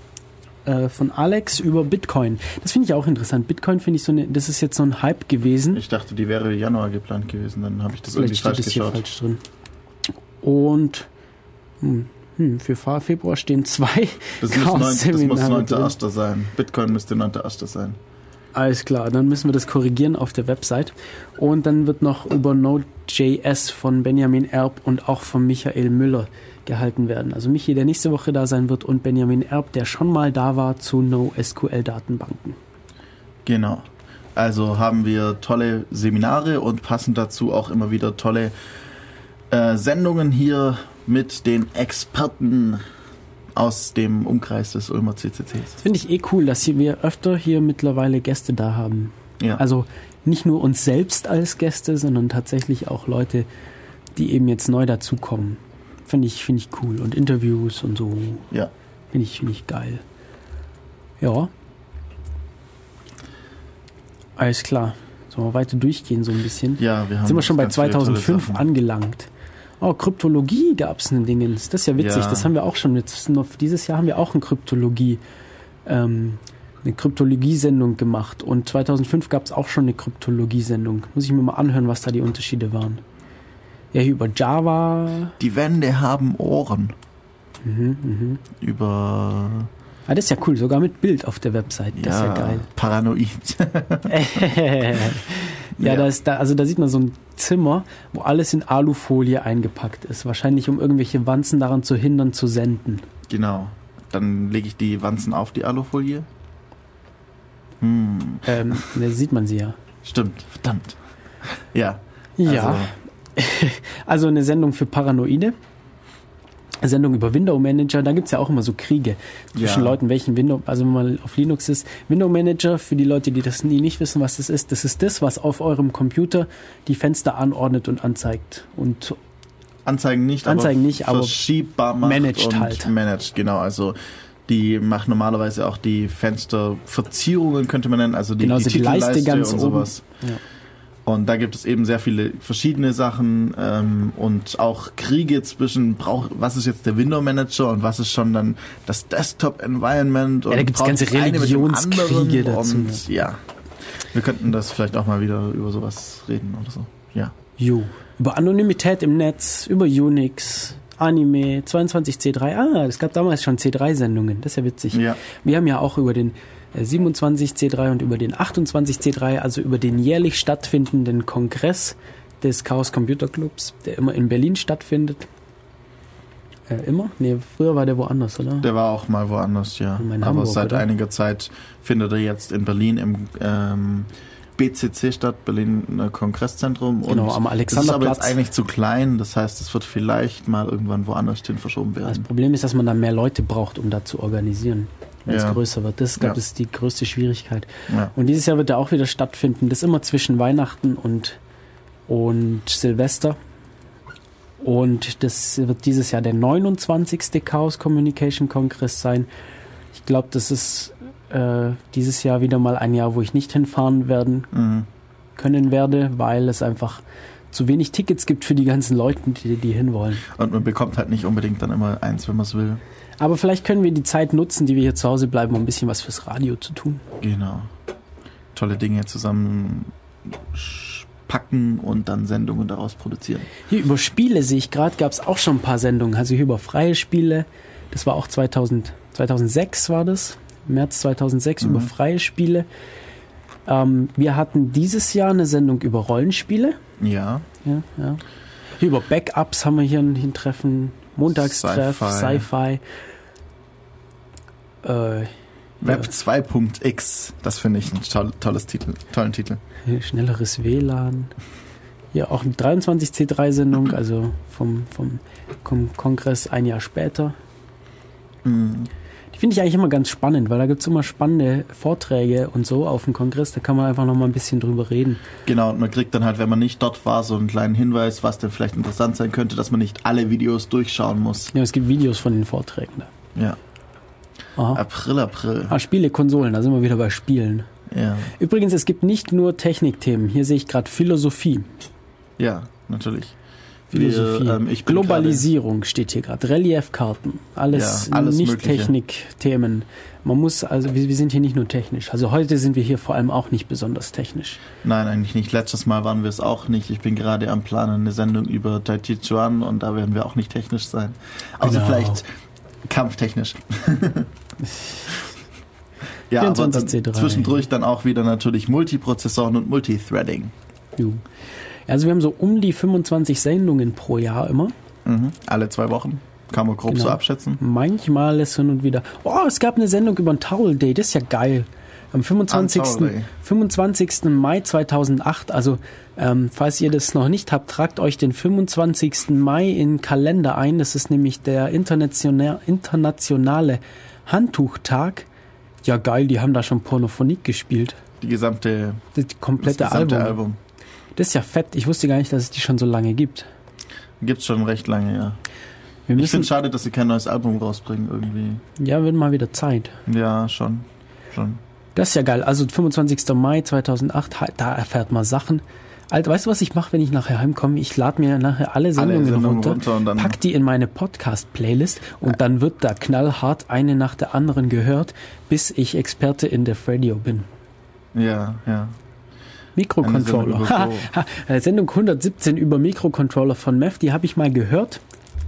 von Alex über Bitcoin. Das finde ich auch interessant. Bitcoin finde ich das ist jetzt so ein Hype gewesen. Ich dachte, die wäre Januar geplant gewesen, dann habe ich das Vielleicht irgendwie falsch steht das geschaut. hier falsch drin. Und für Februar stehen 2 Das muss Chaos-Seminare drin. 9.1. sein. Bitcoin müsste 9.1. sein. Alles klar, dann müssen wir das korrigieren auf der Website. Und dann wird noch über Node.js von Benjamin Erb und auch von Michael Müller gehalten werden. Also Michi, der nächste Woche da sein wird, und Benjamin Erb, der schon mal da war zu NoSQL-Datenbanken. Genau. Also haben wir tolle Seminare und passend dazu auch immer wieder tolle Sendungen hier mit den Experten aus dem Umkreis des Ulmer CCCs. Das finde ich cool, dass wir öfter hier mittlerweile Gäste da haben. Ja. Also nicht nur uns selbst als Gäste, sondern tatsächlich auch Leute, die eben jetzt neu dazukommen. Finde ich cool. Und Interviews und so. Ja. Finde ich geil. Ja. Alles klar. Sollen wir weiter durchgehen so ein bisschen? Ja, wir haben Jetzt sind wir schon bei ganz viele tolle 2005 Sachen. angelangt. Oh, Kryptologie gab es ein Dingens. Das ist ja witzig. Ja. Das haben wir auch schon. Dieses Jahr haben wir auch eine Kryptologie-Sendung gemacht. Und 2005 gab es auch schon eine Kryptologie-Sendung. Muss ich mir mal anhören, was da die Unterschiede waren. Ja, hier über Java. Die Wände haben Ohren. Über... Das ist ja cool. Sogar mit Bild auf der Website. Das ist ja geil. Paranoid. Ja, da sieht man so ein Zimmer, wo alles in Alufolie eingepackt ist. Wahrscheinlich, um irgendwelche Wanzen daran zu hindern, zu senden. Genau. Dann lege ich die Wanzen auf die Alufolie. Da sieht man sie ja. Stimmt, verdammt. Ja. Ja. Also eine Sendung für Paranoide. Eine Sendung über Window Manager. Da gibt es ja auch immer so Kriege zwischen Leuten, welchen Window, also wenn man auf Linux ist. Window Manager, für die Leute, die das nicht wissen, was das ist das, was auf eurem Computer die Fenster anordnet und anzeigt. Und Anzeigen nicht, aber verschiebbar macht managed und halt. Managed, genau. Also die macht normalerweise auch die Fensterverzierungen, könnte man nennen, also die Titelleiste ganz und sowas. Ja. Und da gibt es eben sehr viele verschiedene Sachen und auch Kriege zwischen, was ist jetzt der Window Manager und was ist schon dann das Desktop Environment. Und da gibt es ganze Religionskriege dazu. Und ja, wir könnten das vielleicht auch mal wieder über sowas reden oder so. Ja. Über Anonymität im Netz, über Unix, Anime, 22C3. Es gab damals schon C3-Sendungen, das ist ja witzig. Ja. Wir haben ja auch über den 27C3 und über den 28C3, also über den jährlich stattfindenden Kongress des Chaos Computer Clubs, der immer in Berlin stattfindet. Immer? Nee, früher war der woanders, oder? Der war auch mal woanders, ja. In Aber Hamburg, seit oder? einiger Zeit findet er jetzt in Berlin im BCC statt, Berlin Kongresszentrum. Genau, am Das ist Alexanderplatz. aber jetzt eigentlich zu klein, das heißt, es wird vielleicht mal irgendwann woanders hin verschoben Das werden. Problem ist, dass man da mehr Leute braucht, um da zu organisieren, wenn es Ja. größer wird. Das ist die größte Schwierigkeit. Ja. Und dieses Jahr wird er auch wieder stattfinden. Das ist immer zwischen Weihnachten und Silvester. Und das wird dieses Jahr der 29. Chaos Communication Kongress sein. Ich glaube, das ist dieses Jahr wieder mal ein Jahr, wo ich nicht hinfahren können werde, weil es einfach zu wenig Tickets gibt für die ganzen Leute, die hinwollen. Und man bekommt halt nicht unbedingt dann immer eins, wenn man es will. Aber vielleicht können wir die Zeit nutzen, die wir hier zu Hause bleiben, um ein bisschen was fürs Radio zu tun. Genau. Tolle Dinge zusammen packen und dann Sendungen daraus produzieren. Hier über Spiele sehe ich gerade, gab es auch schon ein paar Sendungen. Also hier über freie Spiele, das war auch 2006 war das, März 2006 über freie Spiele. Wir hatten dieses Jahr eine Sendung über Rollenspiele. Ja. Ja. Hier über Backups haben wir hier ein Treffen, Montagstreff, Sci-Fi. Web 2.x, das finde ich einen tollen Titel. Hier, schnelleres WLAN. Hier auch eine 23C3-Sendung, also vom Kongress ein Jahr später. Die finde ich eigentlich immer ganz spannend, weil da gibt es immer spannende Vorträge und so auf dem Kongress, da kann man einfach noch mal ein bisschen drüber reden. Genau, und man kriegt dann halt, wenn man nicht dort war, so einen kleinen Hinweis, was denn vielleicht interessant sein könnte, dass man nicht alle Videos durchschauen muss. Ja, es gibt Videos von den Vorträgen da. Ja. Aha. April. Spiele, Konsolen, da sind wir wieder bei Spielen. Ja. Übrigens, es gibt nicht nur Technikthemen, hier sehe ich gerade Philosophie. Ja, natürlich. Philosophie, Globalisierung steht hier gerade, Reliefkarten, alles nicht Technikthemen. Man muss, also wir sind hier nicht nur technisch, also heute sind wir hier vor allem auch nicht besonders technisch. Nein, eigentlich nicht. Letztes Mal waren wir es auch nicht. Ich bin gerade am Planen eine Sendung über Tai Chi Chuan und da werden wir auch nicht technisch sein. Also vielleicht kampftechnisch. Ja, aber dann zwischendurch dann auch wieder natürlich Multiprozessoren und Multithreading. Also wir haben so um die 25 Sendungen pro Jahr immer. Alle 2 Wochen. Kann man grob so abschätzen. Manchmal ist hin und wieder. Oh, es gab eine Sendung über ein Towel Day, das ist ja geil. Am 25. Mai 2008, also falls ihr das noch nicht habt, tragt euch den 25. Mai in den Kalender ein. Das ist nämlich der internationale Handtuchtag. Ja geil, die haben da schon Pornophonik gespielt. Das komplette Album. Das ist ja fett. Ich wusste gar nicht, dass es die schon so lange gibt. Gibt's schon recht lange, ja. Ich finde es schade, dass sie kein neues Album rausbringen irgendwie. Ja, wird mal wieder Zeit. Ja, schon. Das ist ja geil. Also 25. Mai 2008, da erfährt man Sachen. Alter, weißt du, was ich mache, wenn ich nachher heimkomme? Ich lade mir nachher alle Sendungen runter und dann pack die in meine Podcast-Playlist und dann wird da knallhart eine nach der anderen gehört, bis ich Experte in Def Radio bin. Ja. Mikrocontroller. Sendung 117 über Mikrocontroller von Mev, die habe ich mal gehört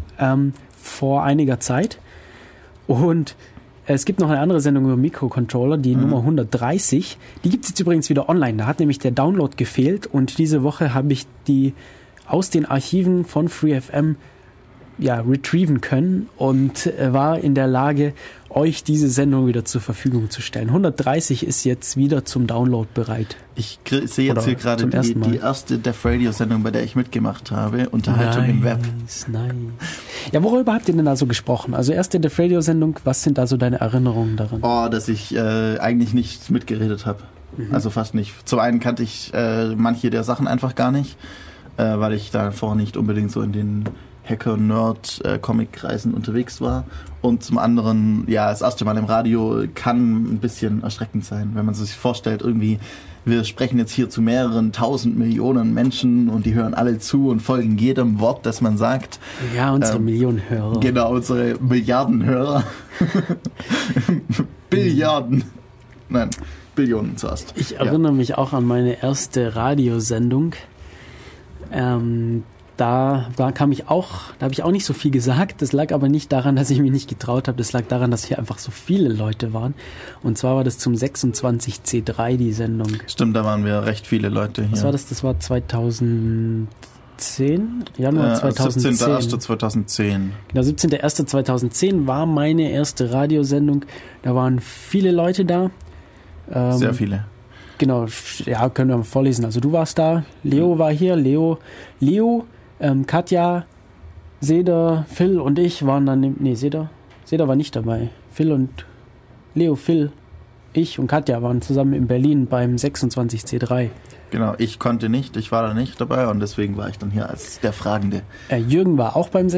vor einiger Zeit. Und es gibt noch eine andere Sendung über Mikrocontroller, die Nummer 130. Die gibt es jetzt übrigens wieder online. Da hat nämlich der Download gefehlt und diese Woche habe ich die aus den Archiven von FreeFM retrieven können und war in der Lage, euch diese Sendung wieder zur Verfügung zu stellen. 130 ist jetzt wieder zum Download bereit. Ich sehe jetzt hier gerade die erste Def Radio Sendung, bei der ich mitgemacht habe. Unterhaltung im Web. Nice. Ja, worüber habt ihr denn da so gesprochen? Also erste Def Radio Sendung, was sind da so deine Erinnerungen daran? Dass ich eigentlich nicht mitgeredet habe. Also fast nicht. Zum einen kannte ich manche der Sachen einfach gar nicht, weil ich davor nicht unbedingt so in den Hacker-Nerd-Comic-Kreisen unterwegs war. Und zum anderen, das erste Mal im Radio kann ein bisschen erschreckend sein, wenn man sich vorstellt, irgendwie, wir sprechen jetzt hier zu mehreren 1000 Millionen Menschen und die hören alle zu und folgen jedem Wort, das man sagt. Ja, unsere Millionen Hörer. Genau, unsere Milliarden Hörer. Billionen zuerst. Ich erinnere mich auch an meine erste Radiosendung. Da habe ich auch nicht so viel gesagt. Das lag aber nicht daran, dass ich mich nicht getraut habe. Das lag daran, dass hier einfach so viele Leute waren. Und zwar war das zum 26C3 die Sendung. Stimmt, da waren wir recht viele Leute hier. Was war das? Das war 2010? Januar 2010. 17.01.2010. Genau, 17.01.2010 war meine erste Radiosendung. Da waren viele Leute da. Sehr viele. Genau, ja, können wir mal vorlesen. Also du warst da, Leo war hier, Leo, Katja, Seda, Phil und ich waren dann, Seda war nicht dabei. Phil, ich und Katja waren zusammen in Berlin beim 26C3. Genau, ich konnte nicht, ich war da nicht dabei und deswegen war ich dann hier als der Fragende. Jürgen war auch beim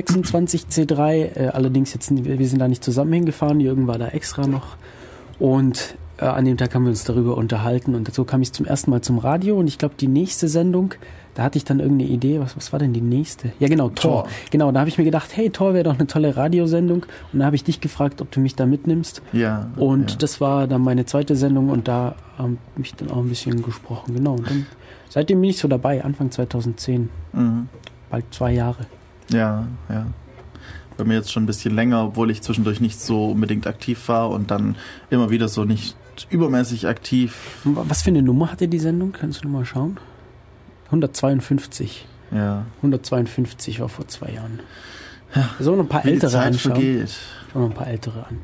26C3, allerdings wir sind da nicht zusammen hingefahren, Jürgen war da extra noch und an dem Tag haben wir uns darüber unterhalten und so kam ich zum ersten Mal zum Radio und ich glaube, die nächste Sendung, da hatte ich dann irgendeine Idee, was war denn die nächste? Ja genau, Tor. Genau, da habe ich mir gedacht, hey, Tor wäre doch eine tolle Radiosendung und da habe ich dich gefragt, ob du mich da mitnimmst. Ja. Und das war dann meine zweite Sendung und da habe ich dann auch ein bisschen gesprochen, genau. Und dann, seitdem bin ich so dabei, Anfang 2010, bald 2 Jahre. Ja. Bei mir jetzt schon ein bisschen länger, obwohl ich zwischendurch nicht so unbedingt aktiv war und dann immer wieder so nicht übermäßig aktiv. Was für eine Nummer hatte die Sendung? Kannst du noch mal schauen? 152. Ja. 152 war vor 2 Jahren. Ja. So noch ein paar ältere anschauen. Vergeht. Schau noch ein paar ältere an.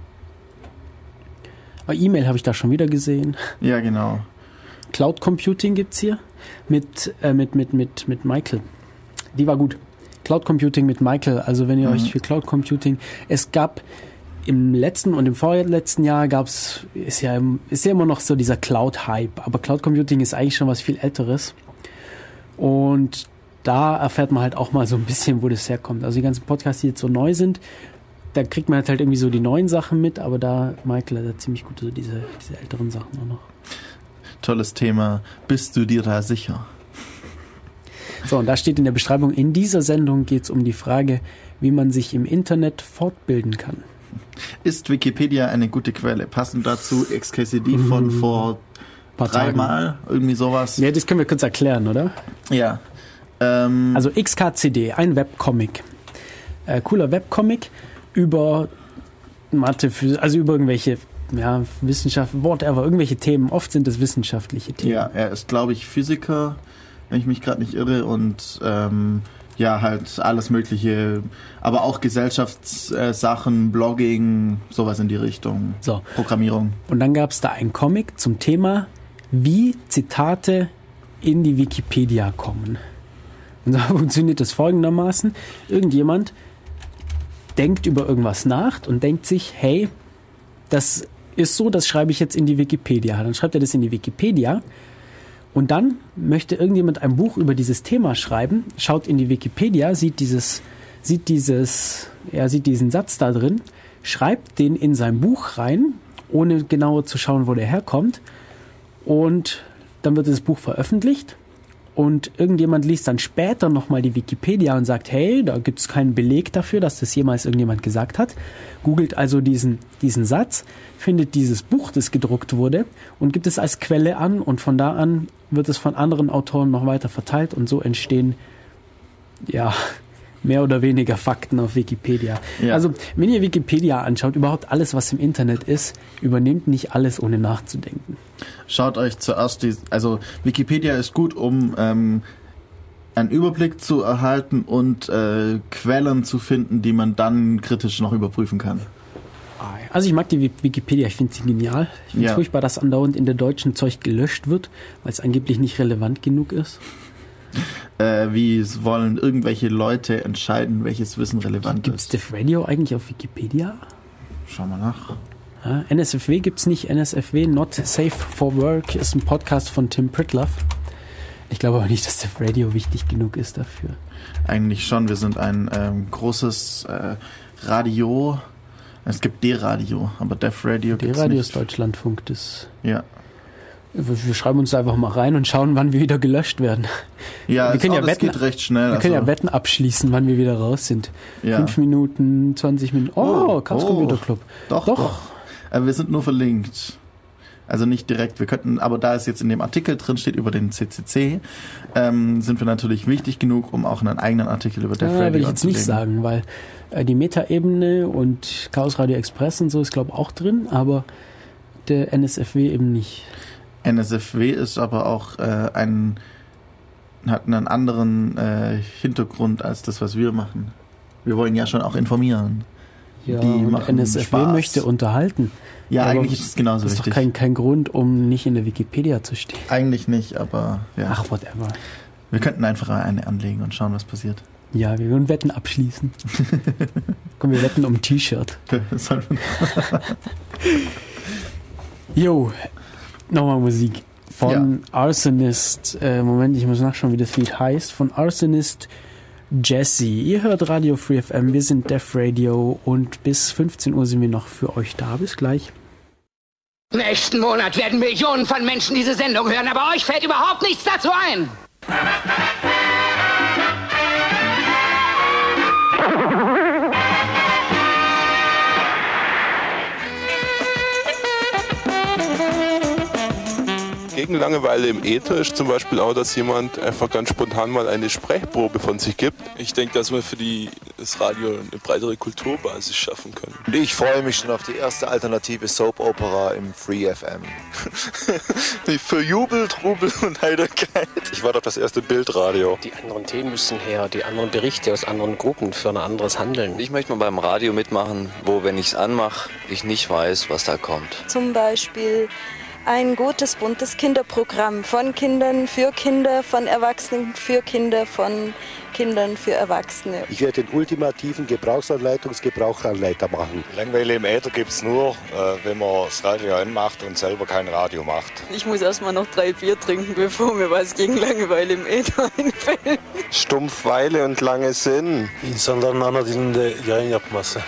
Aber E-Mail habe ich da schon wieder gesehen. Ja, genau. Cloud Computing gibt's hier mit Michael. Die war gut. Cloud Computing mit Michael, also wenn ihr euch für Cloud Computing, es gab im letzten und im vorletzten Jahr ist ja immer noch so dieser Cloud-Hype, aber Cloud Computing ist eigentlich schon was viel Älteres und da erfährt man halt auch mal so ein bisschen, wo das herkommt. Also die ganzen Podcasts, die jetzt so neu sind, da kriegt man halt irgendwie so die neuen Sachen mit, aber da Michael hat ziemlich gut so diese älteren Sachen auch noch. Tolles Thema. Bist du dir da sicher? So, und da steht in der Beschreibung, in dieser Sendung geht es um die Frage, wie man sich im Internet fortbilden kann. Ist Wikipedia eine gute Quelle? Passend dazu XKCD von vor 3 Mal, irgendwie sowas. Ja, das können wir kurz erklären, oder? Ja. Also XKCD, ein Webcomic. Cooler Webcomic über Mathe, also über irgendwelche Wissenschaft, whatever, irgendwelche Themen. Oft sind es wissenschaftliche Themen. Ja, er ist, glaube ich, Physiker, wenn ich mich gerade nicht irre, und halt alles Mögliche, aber auch Gesellschaftssachen, Blogging, sowas in die Richtung, so. Programmierung. Und dann gab es da einen Comic zum Thema, wie Zitate in die Wikipedia kommen. Und so funktioniert das folgendermaßen. Irgendjemand denkt über irgendwas nach und denkt sich, hey, das ist so, das schreibe ich jetzt in die Wikipedia. Dann schreibt er das in die Wikipedia. Und dann möchte irgendjemand ein Buch über dieses Thema schreiben, schaut in die Wikipedia, sieht diesen Satz da drin, schreibt den in sein Buch rein, ohne genauer zu schauen, wo der herkommt. Und dann wird das Buch veröffentlicht. Und irgendjemand liest dann später nochmal die Wikipedia und sagt, hey, da gibt es keinen Beleg dafür, dass das jemals irgendjemand gesagt hat. Googelt also diesen Satz, findet dieses Buch, das gedruckt wurde, und gibt es als Quelle an. Und von da an wird es von anderen Autoren noch weiter verteilt. Und so entstehen, mehr oder weniger Fakten auf Wikipedia. Ja. Also, wenn ihr Wikipedia anschaut, überhaupt alles, was im Internet ist, übernehmt nicht alles, ohne nachzudenken. Schaut euch zuerst Wikipedia ist gut, um einen Überblick zu erhalten und Quellen zu finden, die man dann kritisch noch überprüfen kann. Also ich mag die Wikipedia, ich finde sie genial. Ich finde es furchtbar, dass andauernd in der deutschen Zeug gelöscht wird, weil es angeblich nicht relevant genug ist. Wie wollen irgendwelche Leute entscheiden, welches Wissen relevant ist? Gibt es Def Radio eigentlich auf Wikipedia? Schau mal nach. Ja, NSFW gibt es nicht. NSFW, Not Safe for Work, ist ein Podcast von Tim Pritloff. Ich glaube aber nicht, dass Def Radio wichtig genug ist dafür. Eigentlich schon. Wir sind ein großes Radio. Es gibt D-Radio, aber Def Radio gibt es nicht. D-Radio ist Deutschlandfunk. Das ja. Wir schreiben uns einfach mal rein und schauen, wann wir wieder gelöscht werden. Ja, das geht recht schnell. Wir können ja Wetten abschließen, wann wir wieder raus sind. Ja. 5 Minuten, 20 Minuten. Chaos Computer Club. Doch. Wir sind nur verlinkt. Also nicht direkt. Wir könnten, aber da es jetzt in dem Artikel drin steht über den CCC, sind wir natürlich wichtig genug, um auch einen eigenen Artikel über Def Radio will ich jetzt nicht sagen, weil die Meta-Ebene und Chaos Radio Express und so ist, glaube ich, auch drin, aber der NSFW eben nicht. NSFW ist aber auch hat einen anderen Hintergrund als das, was wir machen. Wir wollen ja schon auch informieren. Ja, und NSFW Spaß. Möchte unterhalten. Ja, aber eigentlich ist es genauso wichtig. Das ist doch kein Grund, um nicht in der Wikipedia zu stehen. Eigentlich nicht, aber ja. Ach, whatever. Wir könnten einfach eine anlegen und schauen, was passiert. Ja, wir würden Wetten abschließen. Komm, wir wetten um ein T-Shirt. Jo, nochmal Musik. Von Arsonist. Moment, ich muss nachschauen, wie das Lied heißt. Von Arsonist Jesse. Ihr hört Radio Free FM, wir sind Def Radio und bis 15 Uhr sind wir noch für euch da. Bis gleich. Nächsten Monat werden Millionen von Menschen diese Sendung hören, aber euch fällt überhaupt nichts dazu ein. Gegen Langeweile im Äther ist zum Beispiel auch, dass jemand einfach ganz spontan mal eine Sprechprobe von sich gibt. Ich denke, dass wir für das Radio eine breitere Kulturbasis schaffen können. Und ich freue mich schon auf die erste alternative Soap-Opera im Free FM. Für Jubel, Trubel und Heiterkeit. Ich warte auf das erste Bildradio. Die anderen Themen müssen her, die anderen Berichte aus anderen Gruppen für ein anderes Handeln. Ich möchte mal beim Radio mitmachen, wo, wenn ich es anmache, ich nicht weiß, was da kommt. Zum Beispiel ein gutes, buntes Kinderprogramm von Kindern für Kinder, von Erwachsenen für Kinder, von Kindern für Erwachsene. Ich werde den ultimativen Gebrauchsanleiter machen. Langeweile im Äther gibt es nur, wenn man das Radio anmacht und selber kein Radio macht. Ich muss erstmal noch 3 Bier trinken, bevor mir was gegen Langeweile im Äther einfällt. Stumpfweile und lange Sinn. İnsanların ana dilinde yayın yapması.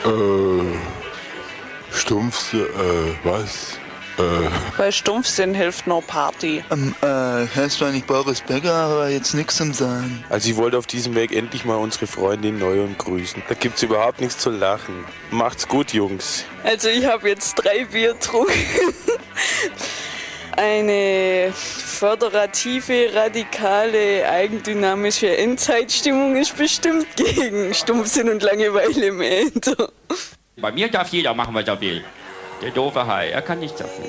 Was? Bei Stumpfsinn hilft nur Party. Heißt zwar nicht Boris Becker, aber jetzt nichts zum Sagen. Also ich wollte auf diesem Weg endlich mal unsere Freundin Neuern grüßen. Da gibt's überhaupt nichts zu lachen. Macht's gut, Jungs. Also ich habe jetzt 3 Bier getrunken. Eine föderative, radikale, eigendynamische Endzeitstimmung ist bestimmt gegen Stumpfsinn und Langeweile im Äther. Bei mir darf jeder machen, was er will. Der doofe Hai, er kann nichts dafür.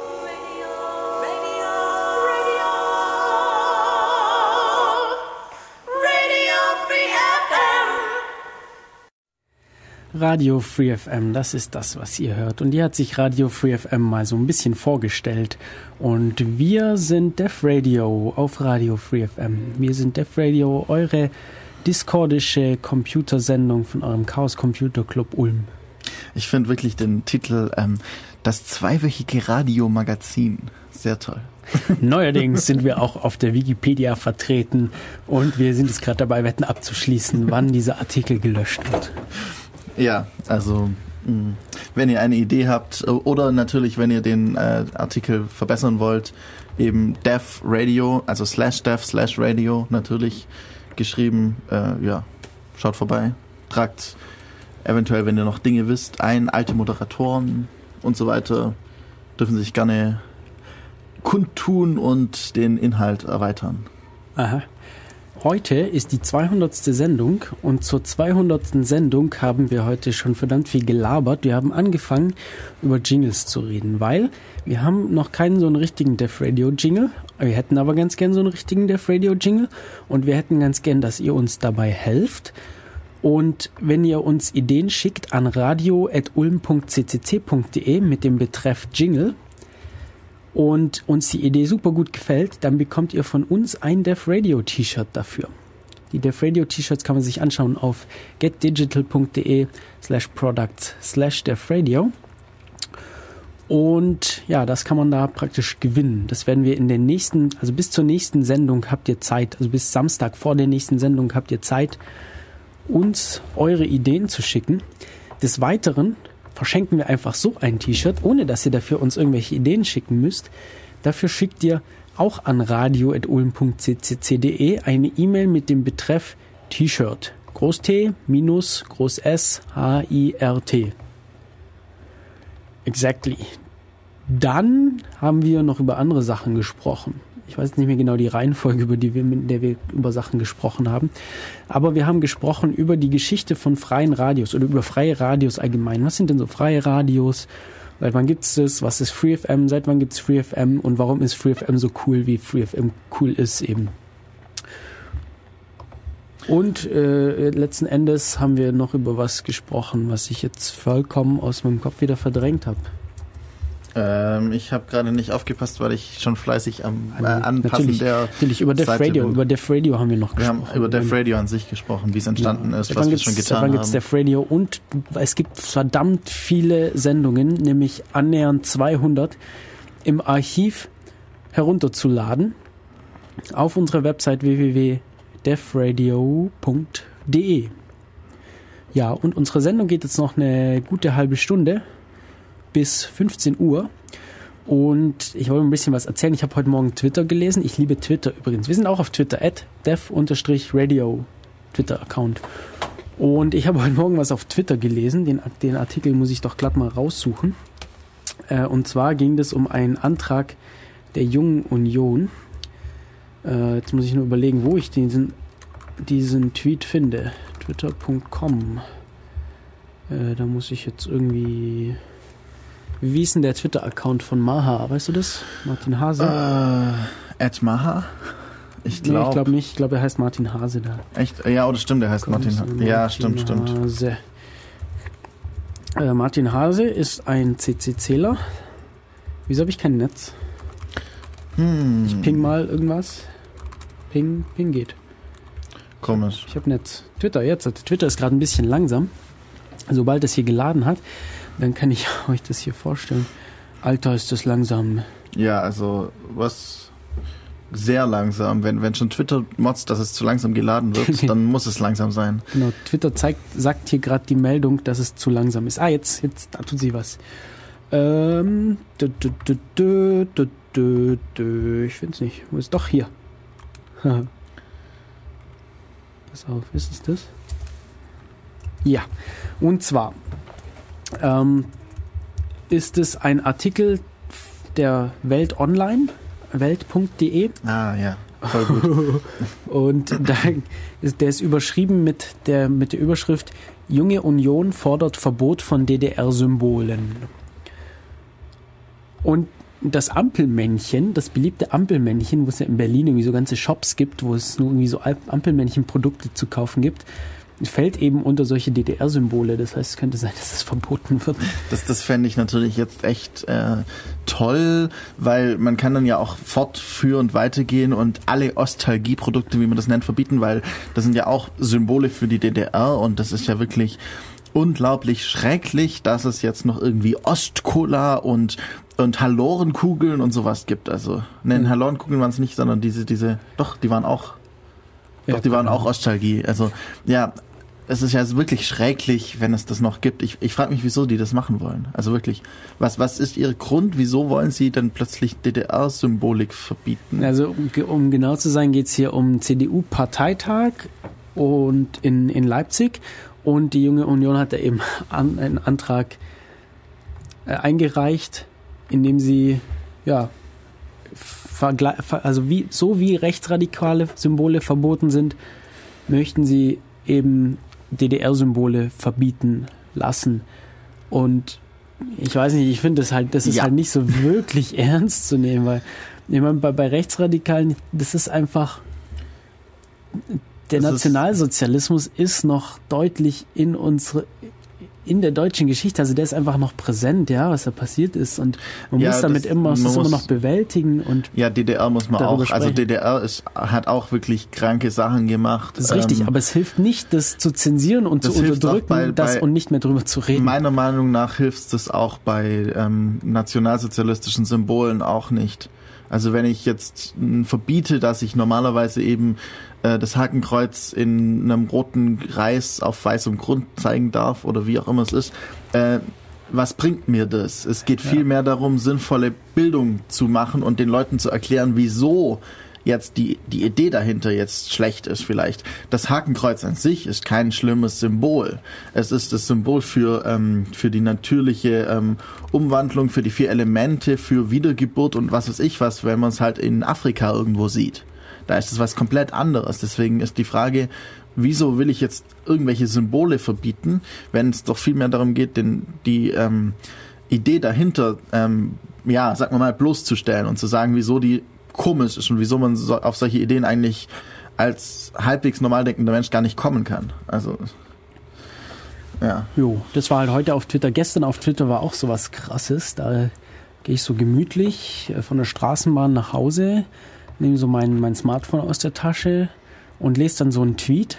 Radio Free FM, das ist das, was ihr hört. Und hier hat sich Radio Free FM mal so ein bisschen vorgestellt. Und wir sind Def Radio auf Radio Free FM. Wir sind Def Radio, eure discordische Computersendung von eurem Chaos Computer Club Ulm. Ich finde wirklich den Titel das zweiwöchige Radiomagazin sehr toll. Neuerdings sind wir auch auf der Wikipedia vertreten und wir sind jetzt gerade dabei, Wetten abzuschließen, wann dieser Artikel gelöscht wird. Ja, also wenn ihr eine Idee habt oder natürlich, wenn ihr den Artikel verbessern wollt, eben Def Radio, also /Def/Radio natürlich geschrieben, schaut vorbei, tragt eventuell, wenn ihr noch Dinge wisst, alte Moderatoren und so weiter, dürfen sich gerne kundtun und den Inhalt erweitern. Aha. Heute ist die 200. Sendung und zur 200. Sendung haben wir heute schon verdammt viel gelabert. Wir haben angefangen, über Jingles zu reden, weil wir haben noch keinen so einen richtigen Def Radio Jingle. Wir hätten aber ganz gern so einen richtigen Def Radio Jingle und wir hätten ganz gern, dass ihr uns dabei helft. Und wenn ihr uns Ideen schickt an radio@ulm.ccc.de mit dem Betreff Jingle und uns die Idee super gut gefällt, dann bekommt ihr von uns ein Def Radio T-Shirt dafür. Die Def Radio T-Shirts kann man sich anschauen auf getdigital.de/products/Def Radio. Und ja, das kann man da praktisch gewinnen. Das werden wir in den nächsten, also bis zur nächsten Sendung habt ihr Zeit, also bis Samstag vor der nächsten Sendung habt ihr Zeit, uns eure Ideen zu schicken. Des Weiteren verschenken wir einfach so ein T-Shirt, ohne dass ihr dafür uns irgendwelche Ideen schicken müsst. Dafür schickt ihr auch an radio@ulm.ccc.de eine E-Mail mit dem Betreff T-Shirt. Groß T minus Groß S HIRT. Exactly. Dann haben wir noch über andere Sachen gesprochen. Ich weiß nicht mehr genau die Reihenfolge, in der wir über Sachen gesprochen haben. Aber wir haben gesprochen über die Geschichte von freien Radios oder über freie Radios allgemein. Was sind denn so freie Radios? Seit wann gibt's das? Was ist Free FM? Seit wann gibt's Free FM? Und warum ist Free FM so cool, wie Free FM cool ist eben? Und letzten Endes haben wir noch über was gesprochen, was ich jetzt vollkommen aus meinem Kopf wieder verdrängt habe. Ich habe gerade nicht aufgepasst, weil ich schon fleißig am Anpassen natürlich über Def Radio. Über Def Radio haben wir noch gesprochen. Wir haben über Def Radio an sich gesprochen, wie es entstanden ist, was wir schon getan haben. Dann gibt es Def Radio und es gibt verdammt viele Sendungen, nämlich annähernd 200 im Archiv herunterzuladen auf unserer Website www.defradio.de. Ja, und unsere Sendung geht jetzt noch eine gute halbe Stunde bis 15 Uhr Und ich wollte ein bisschen was erzählen. Ich habe heute Morgen Twitter gelesen. Ich liebe Twitter übrigens. Wir sind auch auf Twitter, @dev_radio, Twitter-Account. Und ich habe heute Morgen was auf Twitter gelesen. Den Artikel muss ich doch glatt mal raussuchen. Und zwar ging es um einen Antrag der Jungen Union. Jetzt muss ich nur überlegen, wo ich diesen Tweet finde. Twitter.com. Da muss ich jetzt irgendwie... Wie ist denn der Twitter-Account von Maha? Weißt du das? Martin Hase? @Maha? Ich glaube nicht. Ich glaube, er heißt Martin Hase da. Echt? Ja, oder stimmt, er heißt Martin Hase. Ja, stimmt. Hase. Martin Hase ist ein CCCler. Wieso habe ich kein Netz? Ich ping mal irgendwas. Ping geht. Komisch. Ich habe Netz. Twitter jetzt. Twitter ist gerade ein bisschen langsam. Sobald es hier geladen hat, dann kann ich euch das hier vorstellen. Alter, ist das langsam. Ja, also was sehr langsam. Wenn schon Twitter motzt, dass es zu langsam geladen wird, dann muss es langsam sein. Genau, Twitter sagt hier gerade die Meldung, dass es zu langsam ist. Jetzt, da tut sie was. Ich finde es nicht. Wo ist doch hier? Pass auf, ist es das? Ja, und zwar ist es ein Artikel der Welt Online, welt.de. Ah ja, voll gut. Und der ist überschrieben mit der Überschrift Junge Union fordert Verbot von DDR-Symbolen. Und das Ampelmännchen, das beliebte Ampelmännchen, wo es ja in Berlin irgendwie so ganze Shops gibt, wo es nur irgendwie so Ampelmännchen-Produkte zu kaufen gibt, fällt eben unter solche DDR-Symbole. Das heißt, es könnte sein, dass es verboten wird. Das fände ich natürlich jetzt echt toll, weil man kann dann ja auch fortführend weitergehen und alle Ostalgie-Produkte, wie man das nennt, verbieten, weil das sind ja auch Symbole für die DDR und das ist ja wirklich unglaublich schrecklich, dass es jetzt noch irgendwie Ostcola und Hallorenkugeln und sowas gibt. Also, Hallorenkugeln waren es nicht, sondern die waren auch Ostalgie. Also, ja, es ist ja wirklich schrecklich, wenn es das noch gibt. Ich frage mich, wieso die das machen wollen. Also wirklich, was ist ihr Grund? Wieso wollen sie dann plötzlich DDR-Symbolik verbieten? Also, um genau zu sein, geht es hier um CDU-Parteitag und in Leipzig. Und die Junge Union hat da eben einen Antrag eingereicht, in dem sie, ja, wie rechtsradikale Symbole verboten sind, möchten sie eben DDR-Symbole verbieten lassen. Und ich weiß nicht, ich finde das ist halt nicht so wirklich ernst zu nehmen, weil ich meine, bei Rechtsradikalen, das ist einfach, der Nationalsozialismus ist noch deutlich in der deutschen Geschichte, also der ist einfach noch präsent, ja, was da passiert ist und man muss damit immer noch bewältigen und ja, DDR muss man auch, sprechen. Also DDR hat auch wirklich kranke Sachen gemacht. Das ist richtig, aber es hilft nicht, das zu zensieren und zu unterdrücken, und nicht mehr drüber zu reden. Meiner Meinung nach hilft es auch bei nationalsozialistischen Symbolen auch nicht. Also wenn ich jetzt verbiete, dass ich normalerweise eben das Hakenkreuz in einem roten Kreis auf weißem Grund zeigen darf oder wie auch immer es ist, was bringt mir das? Es geht viel mehr darum, sinnvolle Bildung zu machen und den Leuten zu erklären, wieso jetzt die Idee dahinter jetzt schlecht ist vielleicht. Das Hakenkreuz an sich ist kein schlimmes Symbol. Es ist das Symbol für die natürliche Umwandlung, für die 4 Elemente, für Wiedergeburt und was weiß ich was, wenn man es halt in Afrika irgendwo sieht. Da ist es was komplett anderes. Deswegen ist die Frage, wieso will ich jetzt irgendwelche Symbole verbieten, wenn es doch viel mehr darum geht, die Idee dahinter, sagen wir mal, bloßzustellen und zu sagen, wieso die komisch ist und wieso man auf solche Ideen eigentlich als halbwegs normal denkender Mensch gar nicht kommen kann. Also, ja. Jo, das war halt heute auf Twitter. Gestern auf Twitter war auch sowas Krasses. Da gehe ich so gemütlich von der Straßenbahn nach Hause, nehme so mein Smartphone aus der Tasche und lese dann so einen Tweet.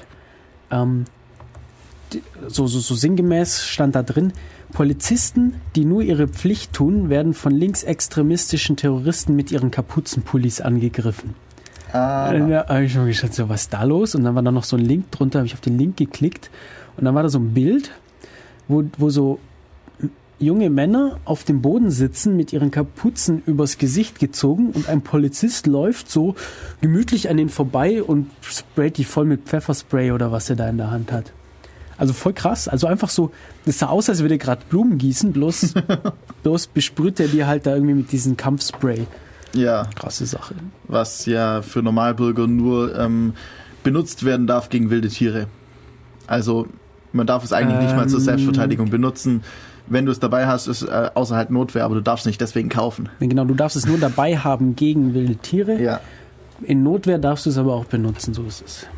So sinngemäß stand da drin: Polizisten, die nur ihre Pflicht tun, werden von linksextremistischen Terroristen mit ihren Kapuzenpullis angegriffen. Da habe ich schon geschaut, so, was ist da los? Und dann war da noch so ein Link drunter, habe ich auf den Link geklickt und dann war da so ein Bild, wo so junge Männer auf dem Boden sitzen, mit ihren Kapuzen übers Gesicht gezogen und ein Polizist läuft so gemütlich an denen vorbei und sprayt die voll mit Pfefferspray oder was er da in der Hand hat. Also voll krass. Also einfach so, das sah aus, als würde er gerade Blumen gießen, bloß besprüht er dir halt da irgendwie mit diesem Kampfspray. Ja. Krasse Sache. Was ja für Normalbürger nur benutzt werden darf gegen wilde Tiere. Also man darf es eigentlich nicht mal zur Selbstverteidigung benutzen. Wenn du es dabei hast, ist außer halt Notwehr, aber du darfst es nicht deswegen kaufen. Genau, du darfst es nur dabei haben gegen wilde Tiere. Ja. In Notwehr darfst du es aber auch benutzen, so ist es.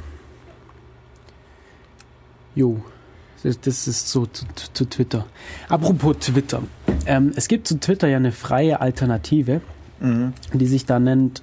Jo, das ist so zu Twitter. Apropos Twitter. Es gibt zu Twitter ja eine freie Alternative, die sich da nennt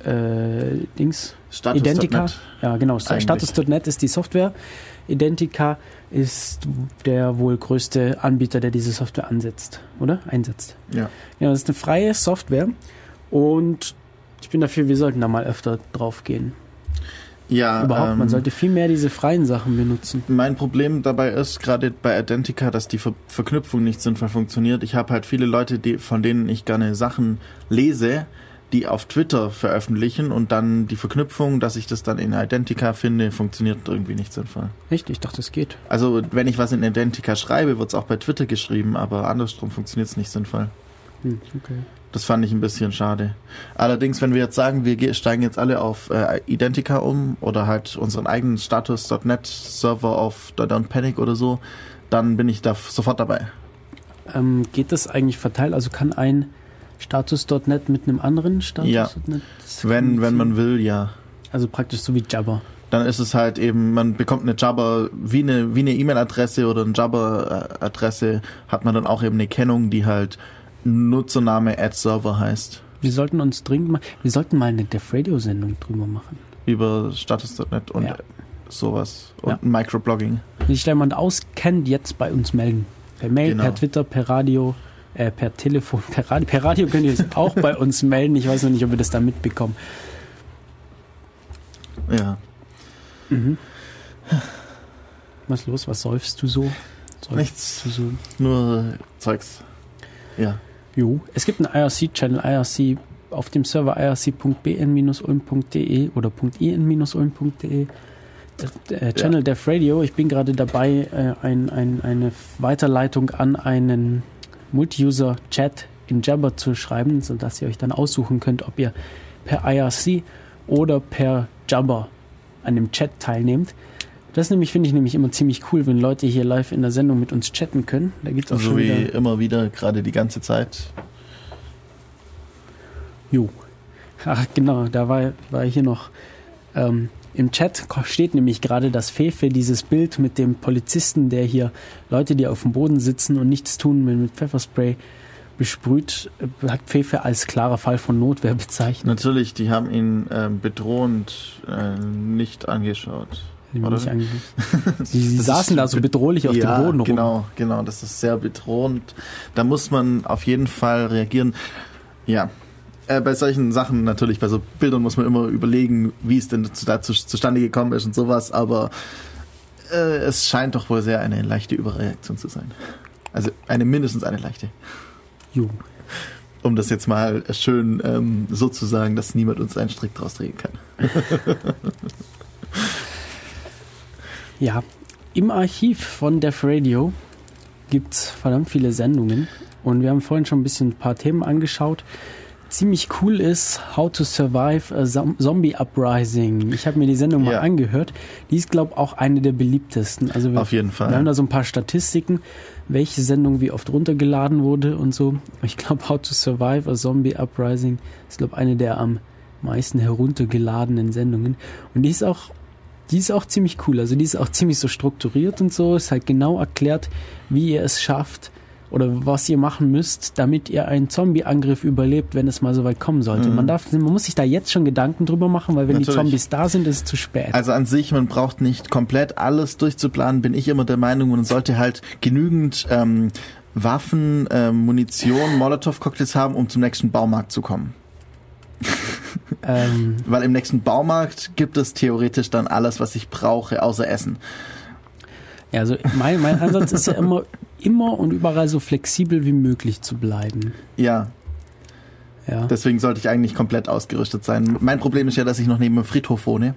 Identica. Ja, genau. Status.net ist die Software. Identica ist der wohl größte Anbieter, der diese Software einsetzt. Ja. Ja, das ist eine freie Software und ich bin dafür, wir sollten da mal öfter drauf gehen. Ja, überhaupt, man sollte viel mehr diese freien Sachen benutzen. Mein Problem dabei ist gerade bei Identica, dass die Verknüpfung nicht sinnvoll funktioniert. Ich habe halt viele Leute, von denen ich gerne Sachen lese, die auf Twitter veröffentlichen und dann die Verknüpfung, dass ich das dann in Identica finde, funktioniert irgendwie nicht sinnvoll. Echt? Ich dachte, das geht. Also wenn ich was in Identica schreibe, wird es auch bei Twitter geschrieben, aber andersrum funktioniert es nicht sinnvoll. Okay. Das fand ich ein bisschen schade. Allerdings, wenn wir jetzt sagen, wir steigen jetzt alle auf Identica um oder halt unseren eigenen Status.net Server auf Don't Panic oder so, dann bin ich da sofort dabei. Geht das eigentlich verteilt? Also kann ein Status.net mit einem anderen Status.net? Ja, wenn man will, ja. Also praktisch so wie Jabber. Dann ist es halt eben, man bekommt eine Jabber, wie eine E-Mail-Adresse oder eine Jabber-Adresse, hat man dann auch eben eine Kennung, die halt Nutzername @server heißt. Wir sollten mal eine Def Radio-Sendung drüber machen. Über Status.net und sowas. Und Microblogging. Wenn sich da jemand auskennt, jetzt bei uns melden. Per Mail, per Twitter, per Radio, per Telefon, per Radio könnt ihr es auch bei uns melden. Ich weiß noch nicht, ob wir das da mitbekommen. Ja. Was ist los? Was seufst du so? Nichts. Nur Zeugs. Ja. Jo, es gibt einen IRC-Channel, IRC auf dem Server irc.bn-ulm.de oder .in-ulm.de. Channel Def Radio. Ich bin gerade dabei, eine Weiterleitung an einen Multi-User-Chat in Jabber zu schreiben, sodass ihr euch dann aussuchen könnt, ob ihr per IRC oder per Jabber an dem Chat teilnehmt. Das finde ich nämlich immer ziemlich cool, wenn Leute hier live in der Sendung mit uns chatten können. Da gibt's auch so wie immer wieder, gerade die ganze Zeit. Jo. Ach genau, da war hier noch im Chat steht nämlich gerade, dass Fefe dieses Bild mit dem Polizisten, der hier Leute, die auf dem Boden sitzen und nichts tun, mit Pfefferspray besprüht, hat Fefe als klarer Fall von Notwehr bezeichnet. Natürlich, die haben ihn bedrohend nicht angeschaut. Sie saßen da so bedrohlich auf dem Boden rum. Genau, das ist sehr bedrohend. Da muss man auf jeden Fall reagieren. Ja, bei solchen Sachen natürlich, bei so Bildern muss man immer überlegen, wie es denn dazu zustande gekommen ist und sowas, aber es scheint doch wohl sehr eine leichte Überreaktion zu sein. Also mindestens eine leichte. Jo. Um das jetzt mal schön so zu sagen, dass niemand uns einen Strick draus drehen kann. Ja, im Archiv von Def Radio gibt es verdammt viele Sendungen und wir haben vorhin schon ein paar Themen angeschaut. Ziemlich cool ist How to Survive a Zombie Uprising. Ich habe mir die Sendung mal angehört. Die ist, glaube ich, auch eine der beliebtesten. Also auf jeden Fall. Wir haben da so ein paar Statistiken, welche Sendung wie oft runtergeladen wurde und so. Ich glaube, How to Survive a Zombie Uprising ist, glaube ich, eine der am meisten heruntergeladenen Sendungen. Und die ist auch ziemlich cool. Also die ist auch ziemlich so strukturiert und so. Ist halt genau erklärt, wie ihr es schafft oder was ihr machen müsst, damit ihr einen Zombie-Angriff überlebt, wenn es mal so weit kommen sollte. Man muss sich da jetzt schon Gedanken drüber machen, weil wenn die Zombies da sind, ist es zu spät. Also an sich, man braucht nicht komplett alles durchzuplanen, bin ich immer der Meinung, man sollte halt genügend Waffen, Munition, Molotow-Cocktails haben, um zum nächsten Baumarkt zu kommen. Weil im nächsten Baumarkt gibt es theoretisch dann alles, was ich brauche, außer Essen. Ja, also mein Ansatz ist ja immer, immer und überall so flexibel wie möglich zu bleiben. Ja. Deswegen sollte ich eigentlich komplett ausgerüstet sein. Mein Problem ist ja, dass ich noch neben einem Friedhof wohne.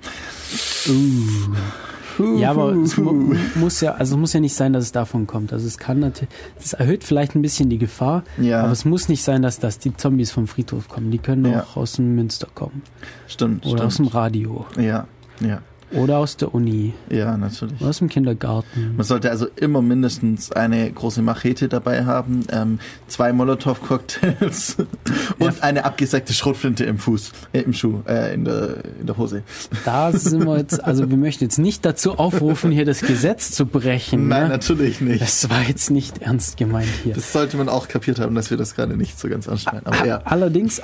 Ja, aber es muss ja nicht sein, dass es davon kommt. Also es kann natürlich, es erhöht vielleicht ein bisschen die Gefahr, aber es muss nicht sein, dass die Zombies vom Friedhof kommen. Die können auch aus dem Münster kommen. Stimmt. Oder aus dem Radio. Ja. Oder aus der Uni. Ja, natürlich. Oder aus dem Kindergarten. Man sollte also immer mindestens eine große Machete dabei haben, 2 Molotow-Cocktails und eine abgesägte Schrotflinte im Schuh, in der Hose. Da sind wir jetzt, also wir möchten jetzt nicht dazu aufrufen, hier das Gesetz zu brechen. Nein, natürlich nicht. Das war jetzt nicht ernst gemeint hier. Das sollte man auch kapiert haben, dass wir das gerade nicht so ganz ernst meinen. Aber ja. Allerdings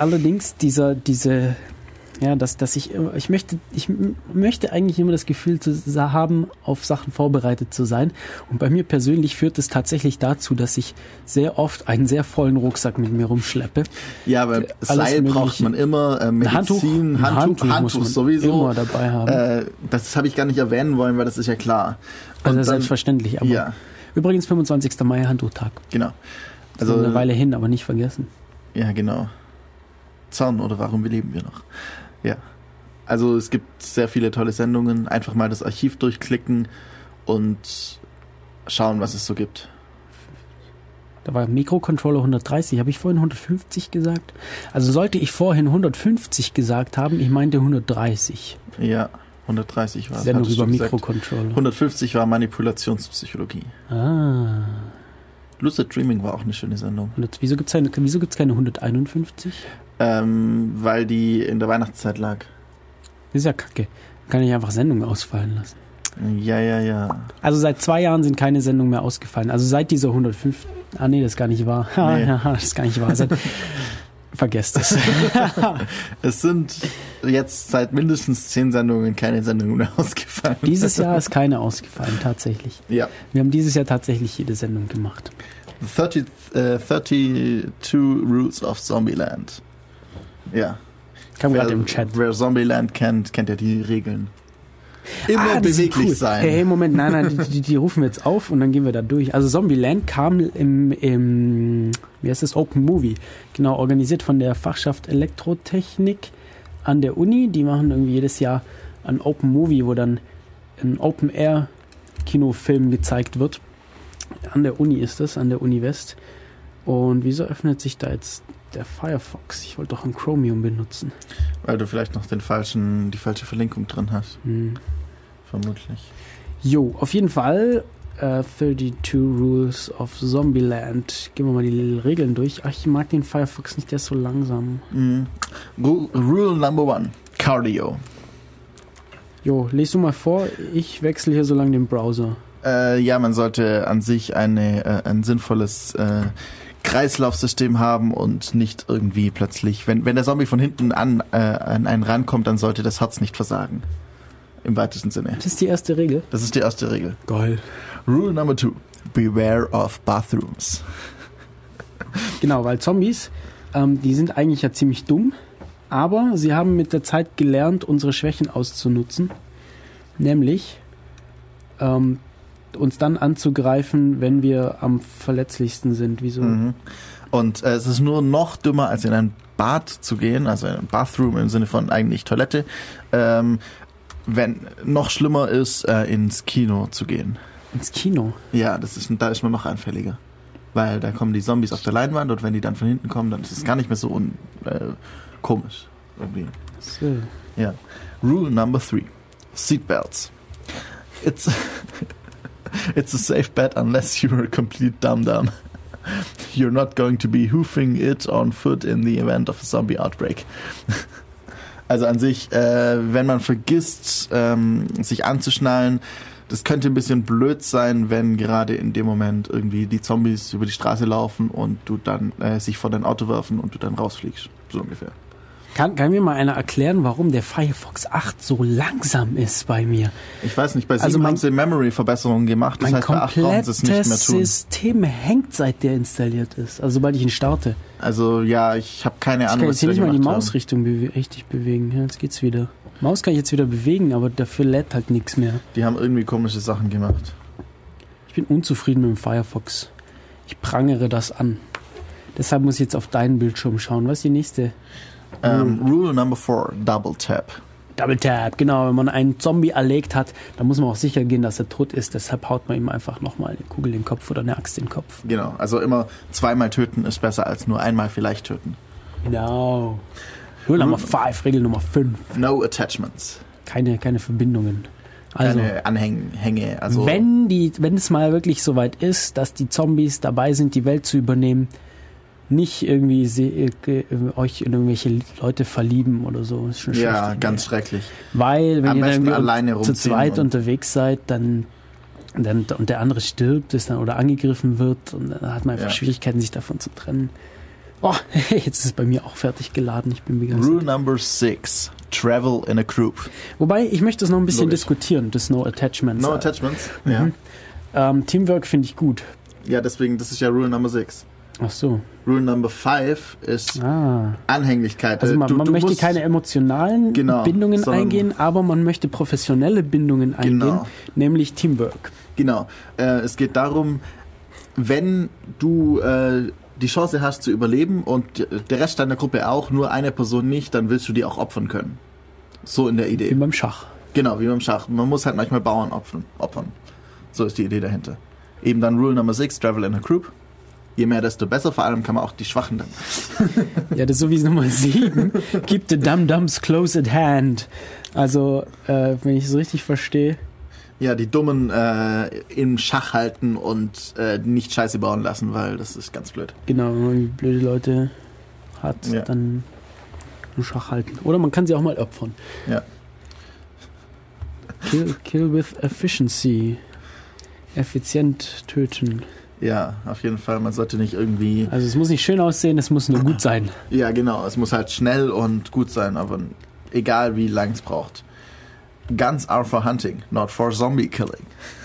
dass ich möchte eigentlich immer das Gefühl zu haben, auf Sachen vorbereitet zu sein. Und bei mir persönlich führt es tatsächlich dazu, dass ich sehr oft einen sehr vollen Rucksack mit mir rumschleppe. Ja, aber Seil braucht man immer, Medizin, Handtuch sowieso. Immer dabei haben. Das habe ich gar nicht erwähnen wollen, weil das ist ja klar. Also dann, selbstverständlich. Aber übrigens 25. Mai Handtuchtag. Genau. Also eine Weile hin, aber nicht vergessen. Ja, genau. Zorn oder warum leben wir noch? Ja, also es gibt sehr viele tolle Sendungen. Einfach mal das Archiv durchklicken und schauen, was es so gibt. Da war Mikrocontroller 130. Habe ich vorhin 150 gesagt? Also sollte ich vorhin 150 gesagt haben, ich meinte 130. Ja, 130 war es. Sendung über Mikrocontroller. 150 war Manipulationspsychologie. Lucid Dreaming war auch eine schöne Sendung. Und wieso gibt's keine 151? Weil die in der Weihnachtszeit lag. Das ist ja kacke. Kann ich einfach Sendungen ausfallen lassen. Ja. Also seit 2 Jahren sind keine Sendungen mehr ausgefallen. Also seit dieser 105... nee, das ist gar nicht wahr. Nee. Das ist gar nicht wahr. Vergesst es. Es sind jetzt seit mindestens 10 Sendungen keine Sendungen mehr ausgefallen. Dieses Jahr ist keine ausgefallen, tatsächlich. Ja. Wir haben dieses Jahr tatsächlich jede Sendung gemacht. 32 Rules of Zombieland. Ja. Kam gerade im Chat. Wer Zombieland kennt ja die Regeln. Immer beweglich sein. Hey, Moment, nein, die rufen wir jetzt auf und dann gehen wir da durch. Also Zombieland kam im wie heißt das, Open Movie, genau, organisiert von der Fachschaft Elektrotechnik an der Uni. Die machen irgendwie jedes Jahr ein Open Movie, wo dann ein Open-Air-Kinofilm gezeigt wird. An der Uni ist das, an der Uni West. Und wieso öffnet sich da jetzt der Firefox? Ich wollte doch ein Chromium benutzen. Weil du vielleicht noch die falsche Verlinkung drin hast. Vermutlich. Jo, auf jeden Fall 32 Rules of Zombieland. Gehen wir mal die Regeln durch. Ach, ich mag den Firefox nicht, der ist so langsam. Rule number 1. Cardio. Jo, lies du mal vor. Ich wechsle hier so lange den Browser. Ja, man sollte an sich ein sinnvolles Kreislaufsystem haben und nicht irgendwie plötzlich, wenn der Zombie von hinten an einen rankommt, dann sollte das Herz nicht versagen. Im weitesten Sinne. Das ist die erste Regel? Das ist die erste Regel. Geil. Rule number 2. Beware of bathrooms. Genau, weil Zombies, die sind eigentlich ja ziemlich dumm, aber sie haben mit der Zeit gelernt, unsere Schwächen auszunutzen. Nämlich uns dann anzugreifen, wenn wir am verletzlichsten sind. Wieso? Und es ist nur noch dümmer, als in ein Bad zu gehen, also ein Bathroom im Sinne von eigentlich Toilette, wenn noch schlimmer ist, ins Kino zu gehen. Ins Kino? Ja, da ist man noch anfälliger. Weil da kommen die Zombies auf der Leinwand und wenn die dann von hinten kommen, dann ist es gar nicht mehr so komisch. Irgendwie. So. Ja. Rule number 3. Seatbelts. It's a safe bet unless you're a complete dum-dum. You're not going to be hoofing it on foot in the event of a zombie outbreak. Also an sich, wenn man vergisst, sich anzuschnallen, das könnte ein bisschen blöd sein, wenn gerade in dem Moment irgendwie die Zombies über die Straße laufen und du dann sich vor dein Auto werfen und du dann rausfliegst. So ungefähr. Kann mir mal einer erklären, warum der Firefox 8 so langsam ist bei mir? Ich weiß nicht, bei 7 haben sie Memory-Verbesserungen gemacht, das heißt, bei 8 brauchen sie es nicht mehr tun. Mein komplettes System hängt, seit der installiert ist, also sobald ich ihn starte. Also ja, ich habe keine Ahnung, was ich kann jetzt hier nicht mal die Mausrichtung richtig bewegen. Ja, jetzt geht's wieder. Maus kann ich jetzt wieder bewegen, aber dafür lädt halt nichts mehr. Die haben irgendwie komische Sachen gemacht. Ich bin unzufrieden mit dem Firefox. Ich prangere das an. Deshalb muss ich jetzt auf deinen Bildschirm schauen. Was ist die nächste? Rule number 4, Double Tap. Double Tap, genau. Wenn man einen Zombie erlegt hat, dann muss man auch sicher gehen, dass er tot ist. Deshalb haut man ihm einfach nochmal eine Kugel in den Kopf oder eine Axt in den Kopf. Genau, also immer zweimal töten ist besser als nur einmal vielleicht töten. Genau. Rule Number 5, Regel Nummer 5. No attachments. Keine Verbindungen. Also, keine Anhänge. Also wenn es mal wirklich soweit ist, dass die Zombies dabei sind, die Welt zu übernehmen, nicht irgendwie euch in irgendwelche Leute verlieben oder so. Das ist schon schlecht. Ja, ganz schrecklich. Weil, wenn ihr dann alleine zu zweit unterwegs seid, dann und der andere stirbt oder angegriffen wird, und dann hat man einfach Schwierigkeiten, sich davon zu trennen. Oh, jetzt ist es bei mir auch fertig geladen. Ich bin begeistert. Rule number 6. Travel in a group. Wobei, ich möchte das noch ein bisschen diskutieren, das No Attachments. No Attachments? Ja. Teamwork finde ich gut. Ja, deswegen, das ist ja Rule number 6. Ach so. Rule number 5 ist Anhänglichkeit. Also man möchte keine emotionalen Bindungen eingehen, aber man möchte professionelle Bindungen eingehen, nämlich Teamwork. Genau. Es geht darum, wenn du die Chance hast zu überleben und der Rest deiner Gruppe auch, nur eine Person nicht, dann willst du die auch opfern können. So in der Idee. Wie beim Schach. Genau, wie beim Schach. Man muss halt manchmal Bauern opfern. So ist die Idee dahinter. Eben dann Rule number 6, Travel in a group. Je mehr, desto besser. Vor allem kann man auch die Schwachen dann. Ja, das ist so wie Nummer 7. Keep the Dum-Dums close at hand. Also, wenn ich es richtig verstehe. Ja, die Dummen im Schach halten und nicht Scheiße bauen lassen, weil das ist ganz blöd. Genau, wenn man blöde Leute hat, dann im Schach halten. Oder man kann sie auch mal opfern. Ja. Kill with efficiency. Effizient töten. Ja, auf jeden Fall. Man sollte nicht irgendwie... Also es muss nicht schön aussehen, es muss nur gut sein. Ja, genau. Es muss halt schnell und gut sein, aber egal wie lang es braucht. Guns are for hunting, not for zombie killing.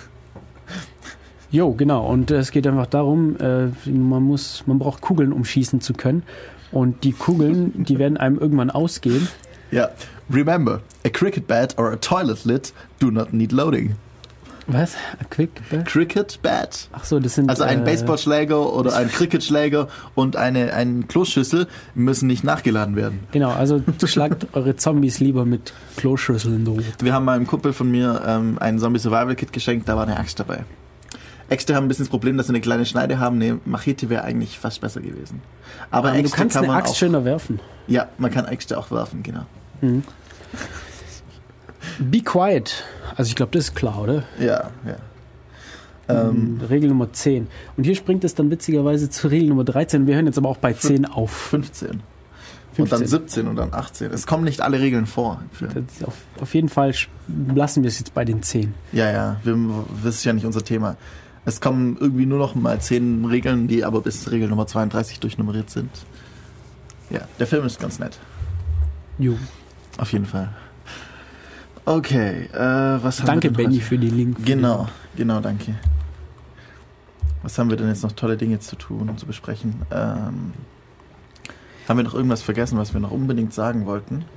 Jo, genau. Und es geht einfach darum, man braucht Kugeln, um schießen zu können. Und die Kugeln, die werden einem irgendwann ausgehen. Ja. Remember, a cricket bat or a toilet lid do not need loading. Was? A Cricket bat? Ach so, das sind... Also ein Baseballschläger oder ein Cricketschläger und eine Kloschüssel müssen nicht nachgeladen werden. Genau, also schlagt eure Zombies lieber mit Kloschüsseln durch. Wir haben meinem Kumpel von mir ein Zombie-Survival-Kit geschenkt, da war eine Axt dabei. Äxte haben ein bisschen das Problem, dass sie eine kleine Schneide haben. Eine Machete wäre eigentlich fast besser gewesen. Aber du kannst eine Axt schöner werfen. Ja, man kann Äxte auch werfen, genau. Mhm. Be quiet. Also ich glaube, das ist klar, oder? Ja. Regel Nummer 10. Und hier springt es dann witzigerweise zu Regel Nummer 13. Wir hören jetzt aber auch bei 10 auf. 15. Und dann 17 und dann 18. Es kommen nicht alle Regeln vor. Auf jeden Fall lassen wir es jetzt bei den 10. Ja. Das ist ja nicht unser Thema. Es kommen irgendwie nur noch mal 10 Regeln, die aber bis Regel Nummer 32 durchnummeriert sind. Ja, der Film ist ganz nett. Jo. Auf jeden Fall. Okay, was haben Danke, wir denn Benny, heute? für die Link. Genau, danke. Was haben wir denn jetzt noch tolle Dinge zu tun und zu besprechen? Haben wir noch irgendwas vergessen, was wir noch unbedingt sagen wollten?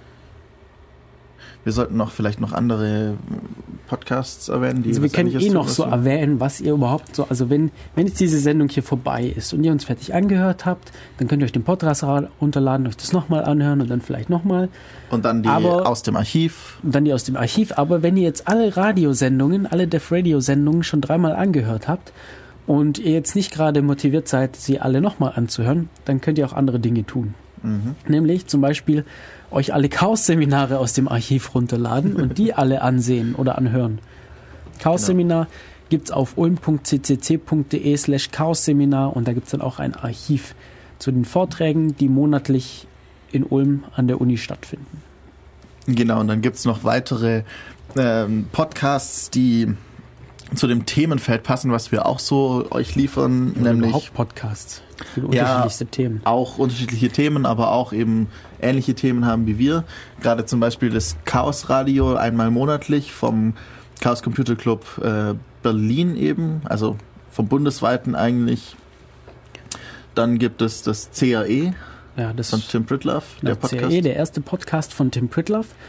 Wir sollten vielleicht noch andere Podcasts erwähnen, die... Also wir können noch so erwähnen, was ihr überhaupt so... Also wenn jetzt diese Sendung hier vorbei ist und ihr uns fertig angehört habt, dann könnt ihr euch den Podcast runterladen, euch das nochmal anhören und dann vielleicht nochmal. Und dann die aus dem Archiv. Und dann die aus dem Archiv. Aber wenn ihr jetzt alle Radiosendungen, alle Def Radio-Sendungen schon 3-mal angehört habt und ihr jetzt nicht gerade motiviert seid, sie alle nochmal anzuhören, dann könnt ihr auch andere Dinge tun. Mhm. Nämlich zum Beispiel euch alle Chaos-Seminare aus dem Archiv runterladen und die alle ansehen oder anhören. Chaos-Seminar gibt's auf ulm.ccc.de/Chaos-Seminar und da gibt's dann auch ein Archiv zu den Vorträgen, die monatlich in Ulm an der Uni stattfinden. Genau, und dann gibt's noch weitere Podcasts, die zu dem Themenfeld passen, was wir auch so euch liefern, oder nämlich überhaupt Podcasts für unterschiedlichste Themen. Auch unterschiedliche Themen, aber auch eben ähnliche Themen haben wie wir. Gerade zum Beispiel das Chaos Radio einmal monatlich vom Chaos Computer Club Berlin eben, also vom bundesweiten eigentlich. Dann gibt es das CAE das von Tim Pritlove, der Podcast. CAE, der erste Podcast von Tim Pritlove.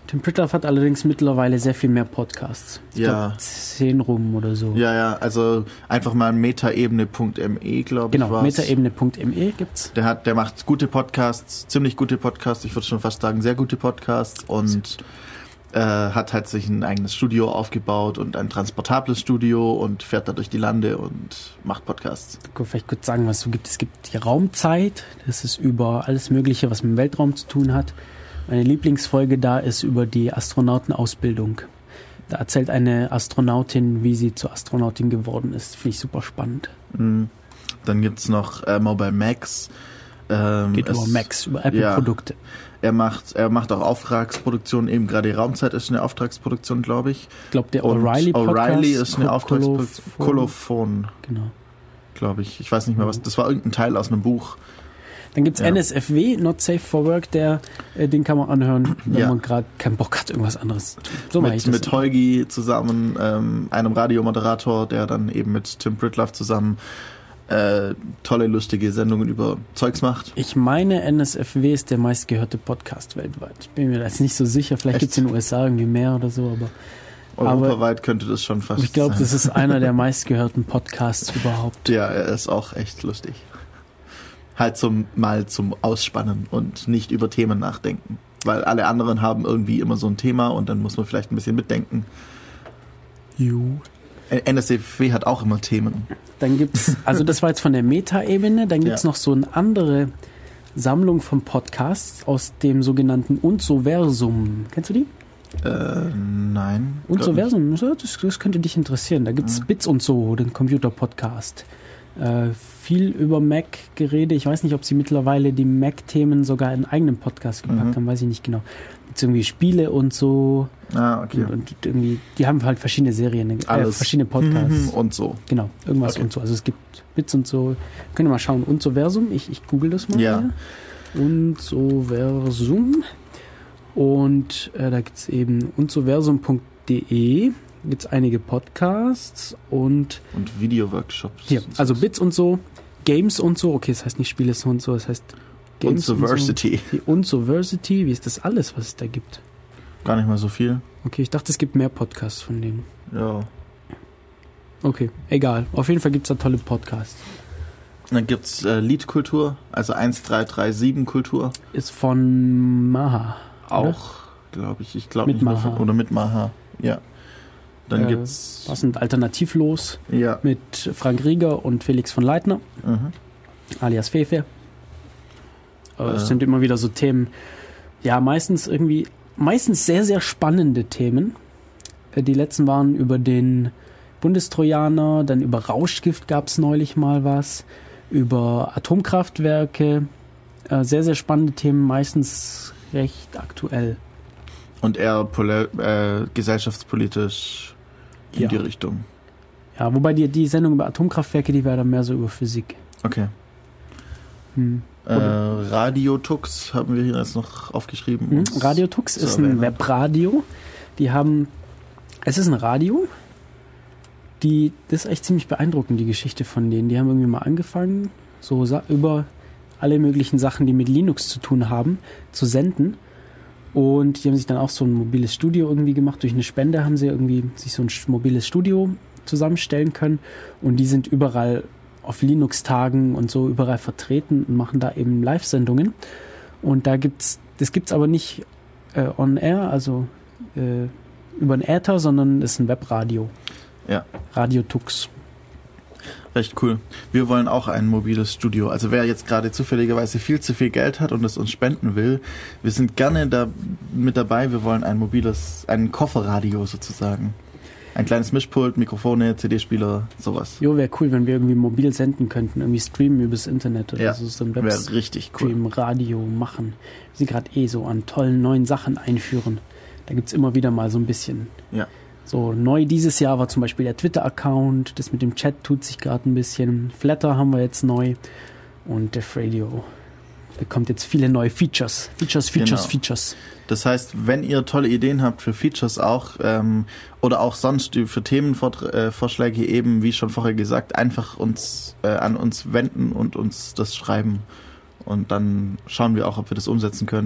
Tim Pritlove hat allerdings mittlerweile sehr viel mehr Podcasts. Ich glaub, 10 rum oder so. Ja, also einfach mal metaebene.me, glaube ich, Genau, metaebene.me gibt's. Der macht gute Podcasts, ziemlich gute Podcasts, ich würde schon fast sagen, sehr gute Podcasts und hat halt sich ein eigenes Studio aufgebaut und ein transportables Studio und fährt da durch die Lande und macht Podcasts. Ich kann vielleicht kurz sagen, was es so gibt. Es gibt die Raumzeit, das ist über alles Mögliche, was mit dem Weltraum zu tun hat. Meine Lieblingsfolge da ist über die Astronautenausbildung. Da erzählt eine Astronautin, wie sie zur Astronautin geworden ist. Finde ich super spannend. Dann gibt's noch Mobile Max. Geht über Max, über Apple-Produkte. Er macht auch Auftragsproduktionen, eben gerade die Raumzeit ist eine Auftragsproduktion, glaube ich. Ich glaube, der O'Reilly-Podcast. O'Reilly ist eine Auftragsproduktion. Kolophon. Genau. Glaube ich. Ich weiß nicht mehr was. Das war irgendein Teil aus einem Buch. Dann gibt's NSFW, Not Safe for Work, den kann man anhören, wenn man gerade keinen Bock hat, irgendwas anderes zu tun. So mit Heugi zusammen, einem Radiomoderator, der dann eben mit Tim Pritlove zusammen tolle, lustige Sendungen über Zeugs macht. Ich meine, NSFW ist der meistgehörte Podcast weltweit. Ich bin mir da jetzt nicht so sicher. Vielleicht gibt's in den USA irgendwie mehr oder so, aber europaweit könnte das schon fast sein. Ich glaube, das ist einer der meistgehörten Podcasts überhaupt. Ja, er ist auch echt lustig. Halt zum Ausspannen und nicht über Themen nachdenken. Weil alle anderen haben irgendwie immer so ein Thema und dann muss man vielleicht ein bisschen mitdenken. NSFW hat auch immer Themen. Dann gibt's, also das war jetzt von der Meta-Ebene, dann gibt's noch so eine andere Sammlung von Podcasts aus dem sogenannten Unsoversum. Kennst du die? Nein. Unsoversum, das könnte dich interessieren. Da gibt's Bits und so, den Computer-Podcast. Viel über Mac-Geräte. Ich weiß nicht, ob sie mittlerweile die Mac-Themen sogar in einen eigenen Podcast gepackt haben, weiß ich nicht genau. Jetzt irgendwie Spiele und so. Okay. Und irgendwie, die haben halt verschiedene Serien, verschiedene Podcasts. Und so. Genau, irgendwas und so. Also es gibt Bits und so. Könnt ihr mal schauen, Unsoversum. Ich google das mal. Ja. Unsoversum. Und da gibt's eben unsoversum.de. Gibt es einige Podcasts und Video-Workshops. Hier, also Bits und so, Games und so. Okay, das heißt nicht Spiele und so, das heißt Games Unsoversity. Und so. Die Unsoversity, wie ist das alles, was es da gibt? Gar nicht mal so viel. Okay, ich dachte, es gibt mehr Podcasts von denen. Ja. Okay, egal. Auf jeden Fall gibt es da tolle Podcasts. Dann gibt es Liedkultur, also 1337-Kultur. Ist von Maha. Auch, glaube ich. Ich glaube mit Maha. Oder mit Maha, ja. Dann gibt's was sind Alternativlos ja. mit Frank Rieger und Felix von Leitner, alias Fefe. Es sind immer wieder so Themen, ja, meistens sehr, sehr spannende Themen. Die letzten waren über den Bundestrojaner, dann über Rauschgift gab es neulich mal was, über Atomkraftwerke, sehr, sehr spannende Themen, meistens recht aktuell. Und eher gesellschaftspolitisch in die Richtung. Ja, wobei die Sendung über Atomkraftwerke, die wäre dann mehr so über Physik. Okay. Radio-Tux haben wir hier jetzt noch aufgeschrieben. Radio-Tux ist ein Webradio. Es ist ein Radio. Das ist echt ziemlich beeindruckend, die Geschichte von denen. Die haben irgendwie mal angefangen, so über alle möglichen Sachen, die mit Linux zu tun haben, zu senden. Und die haben sich dann auch so ein mobiles Studio irgendwie gemacht. Durch eine Spende haben sie irgendwie sich so ein mobiles Studio zusammenstellen können. Und die sind überall auf Linux-Tagen und so überall vertreten und machen da eben Live-Sendungen. Und das gibt's aber nicht on air, also über ein Äther, sondern ist ein Webradio. Ja. Radio Tux. Recht cool. Wir wollen auch ein mobiles Studio. Also wer jetzt gerade zufälligerweise viel zu viel Geld hat und es uns spenden will, wir sind gerne da mit dabei. Wir wollen ein Kofferradio sozusagen. Ein kleines Mischpult, Mikrofone, CD-Spieler, sowas. Jo, wäre cool, wenn wir irgendwie mobil senden könnten, irgendwie streamen übers Internet oder so ein wäre richtig cool. Stream-Radio machen. Wir sind gerade so an tollen neuen Sachen einführen. Da gibt's immer wieder mal so ein bisschen. Ja. So neu dieses Jahr war zum Beispiel der Twitter-Account, das mit dem Chat tut sich gerade ein bisschen. Flatter haben wir jetzt neu und Def Radio bekommt jetzt viele neue Features. Features. Das heißt, wenn ihr tolle Ideen habt für Features auch oder auch sonst für Themenvorschläge eben, wie schon vorher gesagt, einfach an uns wenden und uns das schreiben und dann schauen wir auch, ob wir das umsetzen können.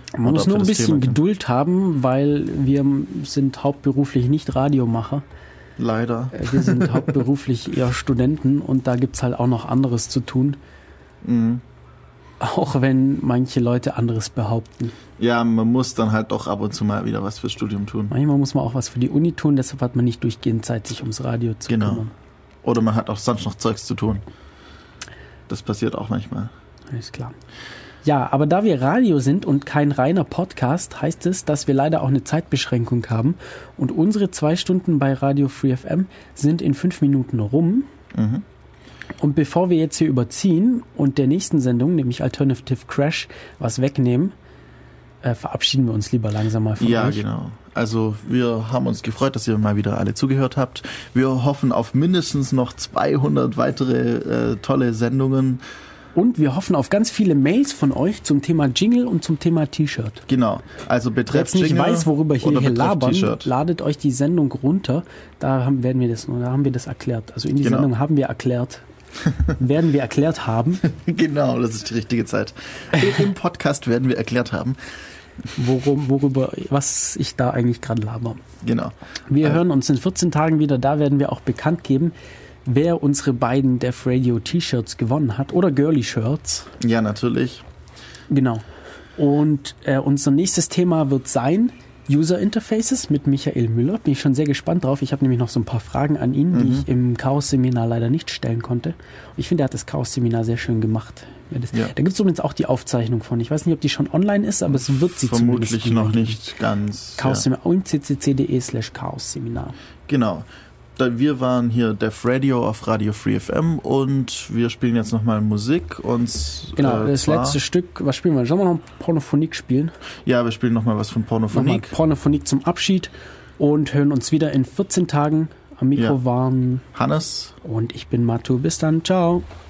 Man muss nur ein bisschen Geduld haben, weil wir sind hauptberuflich nicht Radiomacher. Leider. Wir sind hauptberuflich eher Studenten und da gibt's halt auch noch anderes zu tun. Mhm. Auch wenn manche Leute anderes behaupten. Ja, man muss dann halt doch ab und zu mal wieder was fürs Studium tun. Manchmal muss man auch was für die Uni tun, deshalb hat man nicht durchgehend Zeit, sich ums Radio zu kümmern. Oder man hat auch sonst noch Zeugs zu tun. Das passiert auch manchmal. Alles klar. Ja, aber da wir Radio sind und kein reiner Podcast, heißt es, dass wir leider auch eine Zeitbeschränkung haben. Und unsere 2 Stunden bei Radio Free FM sind in 5 Minuten rum. Mhm. Und bevor wir jetzt hier überziehen und der nächsten Sendung, nämlich Alternative Crash, was wegnehmen, verabschieden wir uns lieber langsam mal von euch. Ja, genau. Also wir haben uns gefreut, dass ihr mal wieder alle zugehört habt. Wir hoffen auf mindestens noch 200 weitere tolle Sendungen. Und wir hoffen auf ganz viele Mails von euch zum Thema Jingle und zum Thema T-Shirt. Genau. Also betreff Jingle. Wer jetzt nicht weiß, worüber hier labern, ladet euch die Sendung runter. Da haben wir das erklärt. Also in die Sendung haben wir erklärt. Werden wir erklärt haben. Genau, das ist die richtige Zeit. Im Podcast werden wir erklärt haben. Was ich da eigentlich gerade laber. Genau. Wir hören uns in 14 Tagen wieder. Da werden wir auch bekannt geben, wer unsere beiden Def Radio T-Shirts gewonnen hat oder Girly Shirts. Ja, natürlich. Genau. Und unser nächstes Thema wird sein User Interfaces mit Michael Müller. Bin ich schon sehr gespannt drauf. Ich habe nämlich noch so ein paar Fragen an ihn, die ich im Chaos-Seminar leider nicht stellen konnte. Und ich finde, er hat das Chaos-Seminar sehr schön gemacht. Ja. Da gibt es übrigens auch die Aufzeichnung von. Ich weiß nicht, ob die schon online ist, aber es wird sie vermutlich zumindest noch nicht ganz. Chaos-Seminar und ccc.de/Chaos-Seminar. Genau. Wir waren hier Def Radio auf Radio Free FM und wir spielen jetzt nochmal Musik. Genau, das letzte Stück, was spielen wir? Sollen wir noch Pornophonik spielen? Ja, wir spielen nochmal was von Pornophonik. Nochmal Pornophonik zum Abschied und hören uns wieder in 14 Tagen. Am Mikro waren Hannes und ich bin Matu. Bis dann, ciao.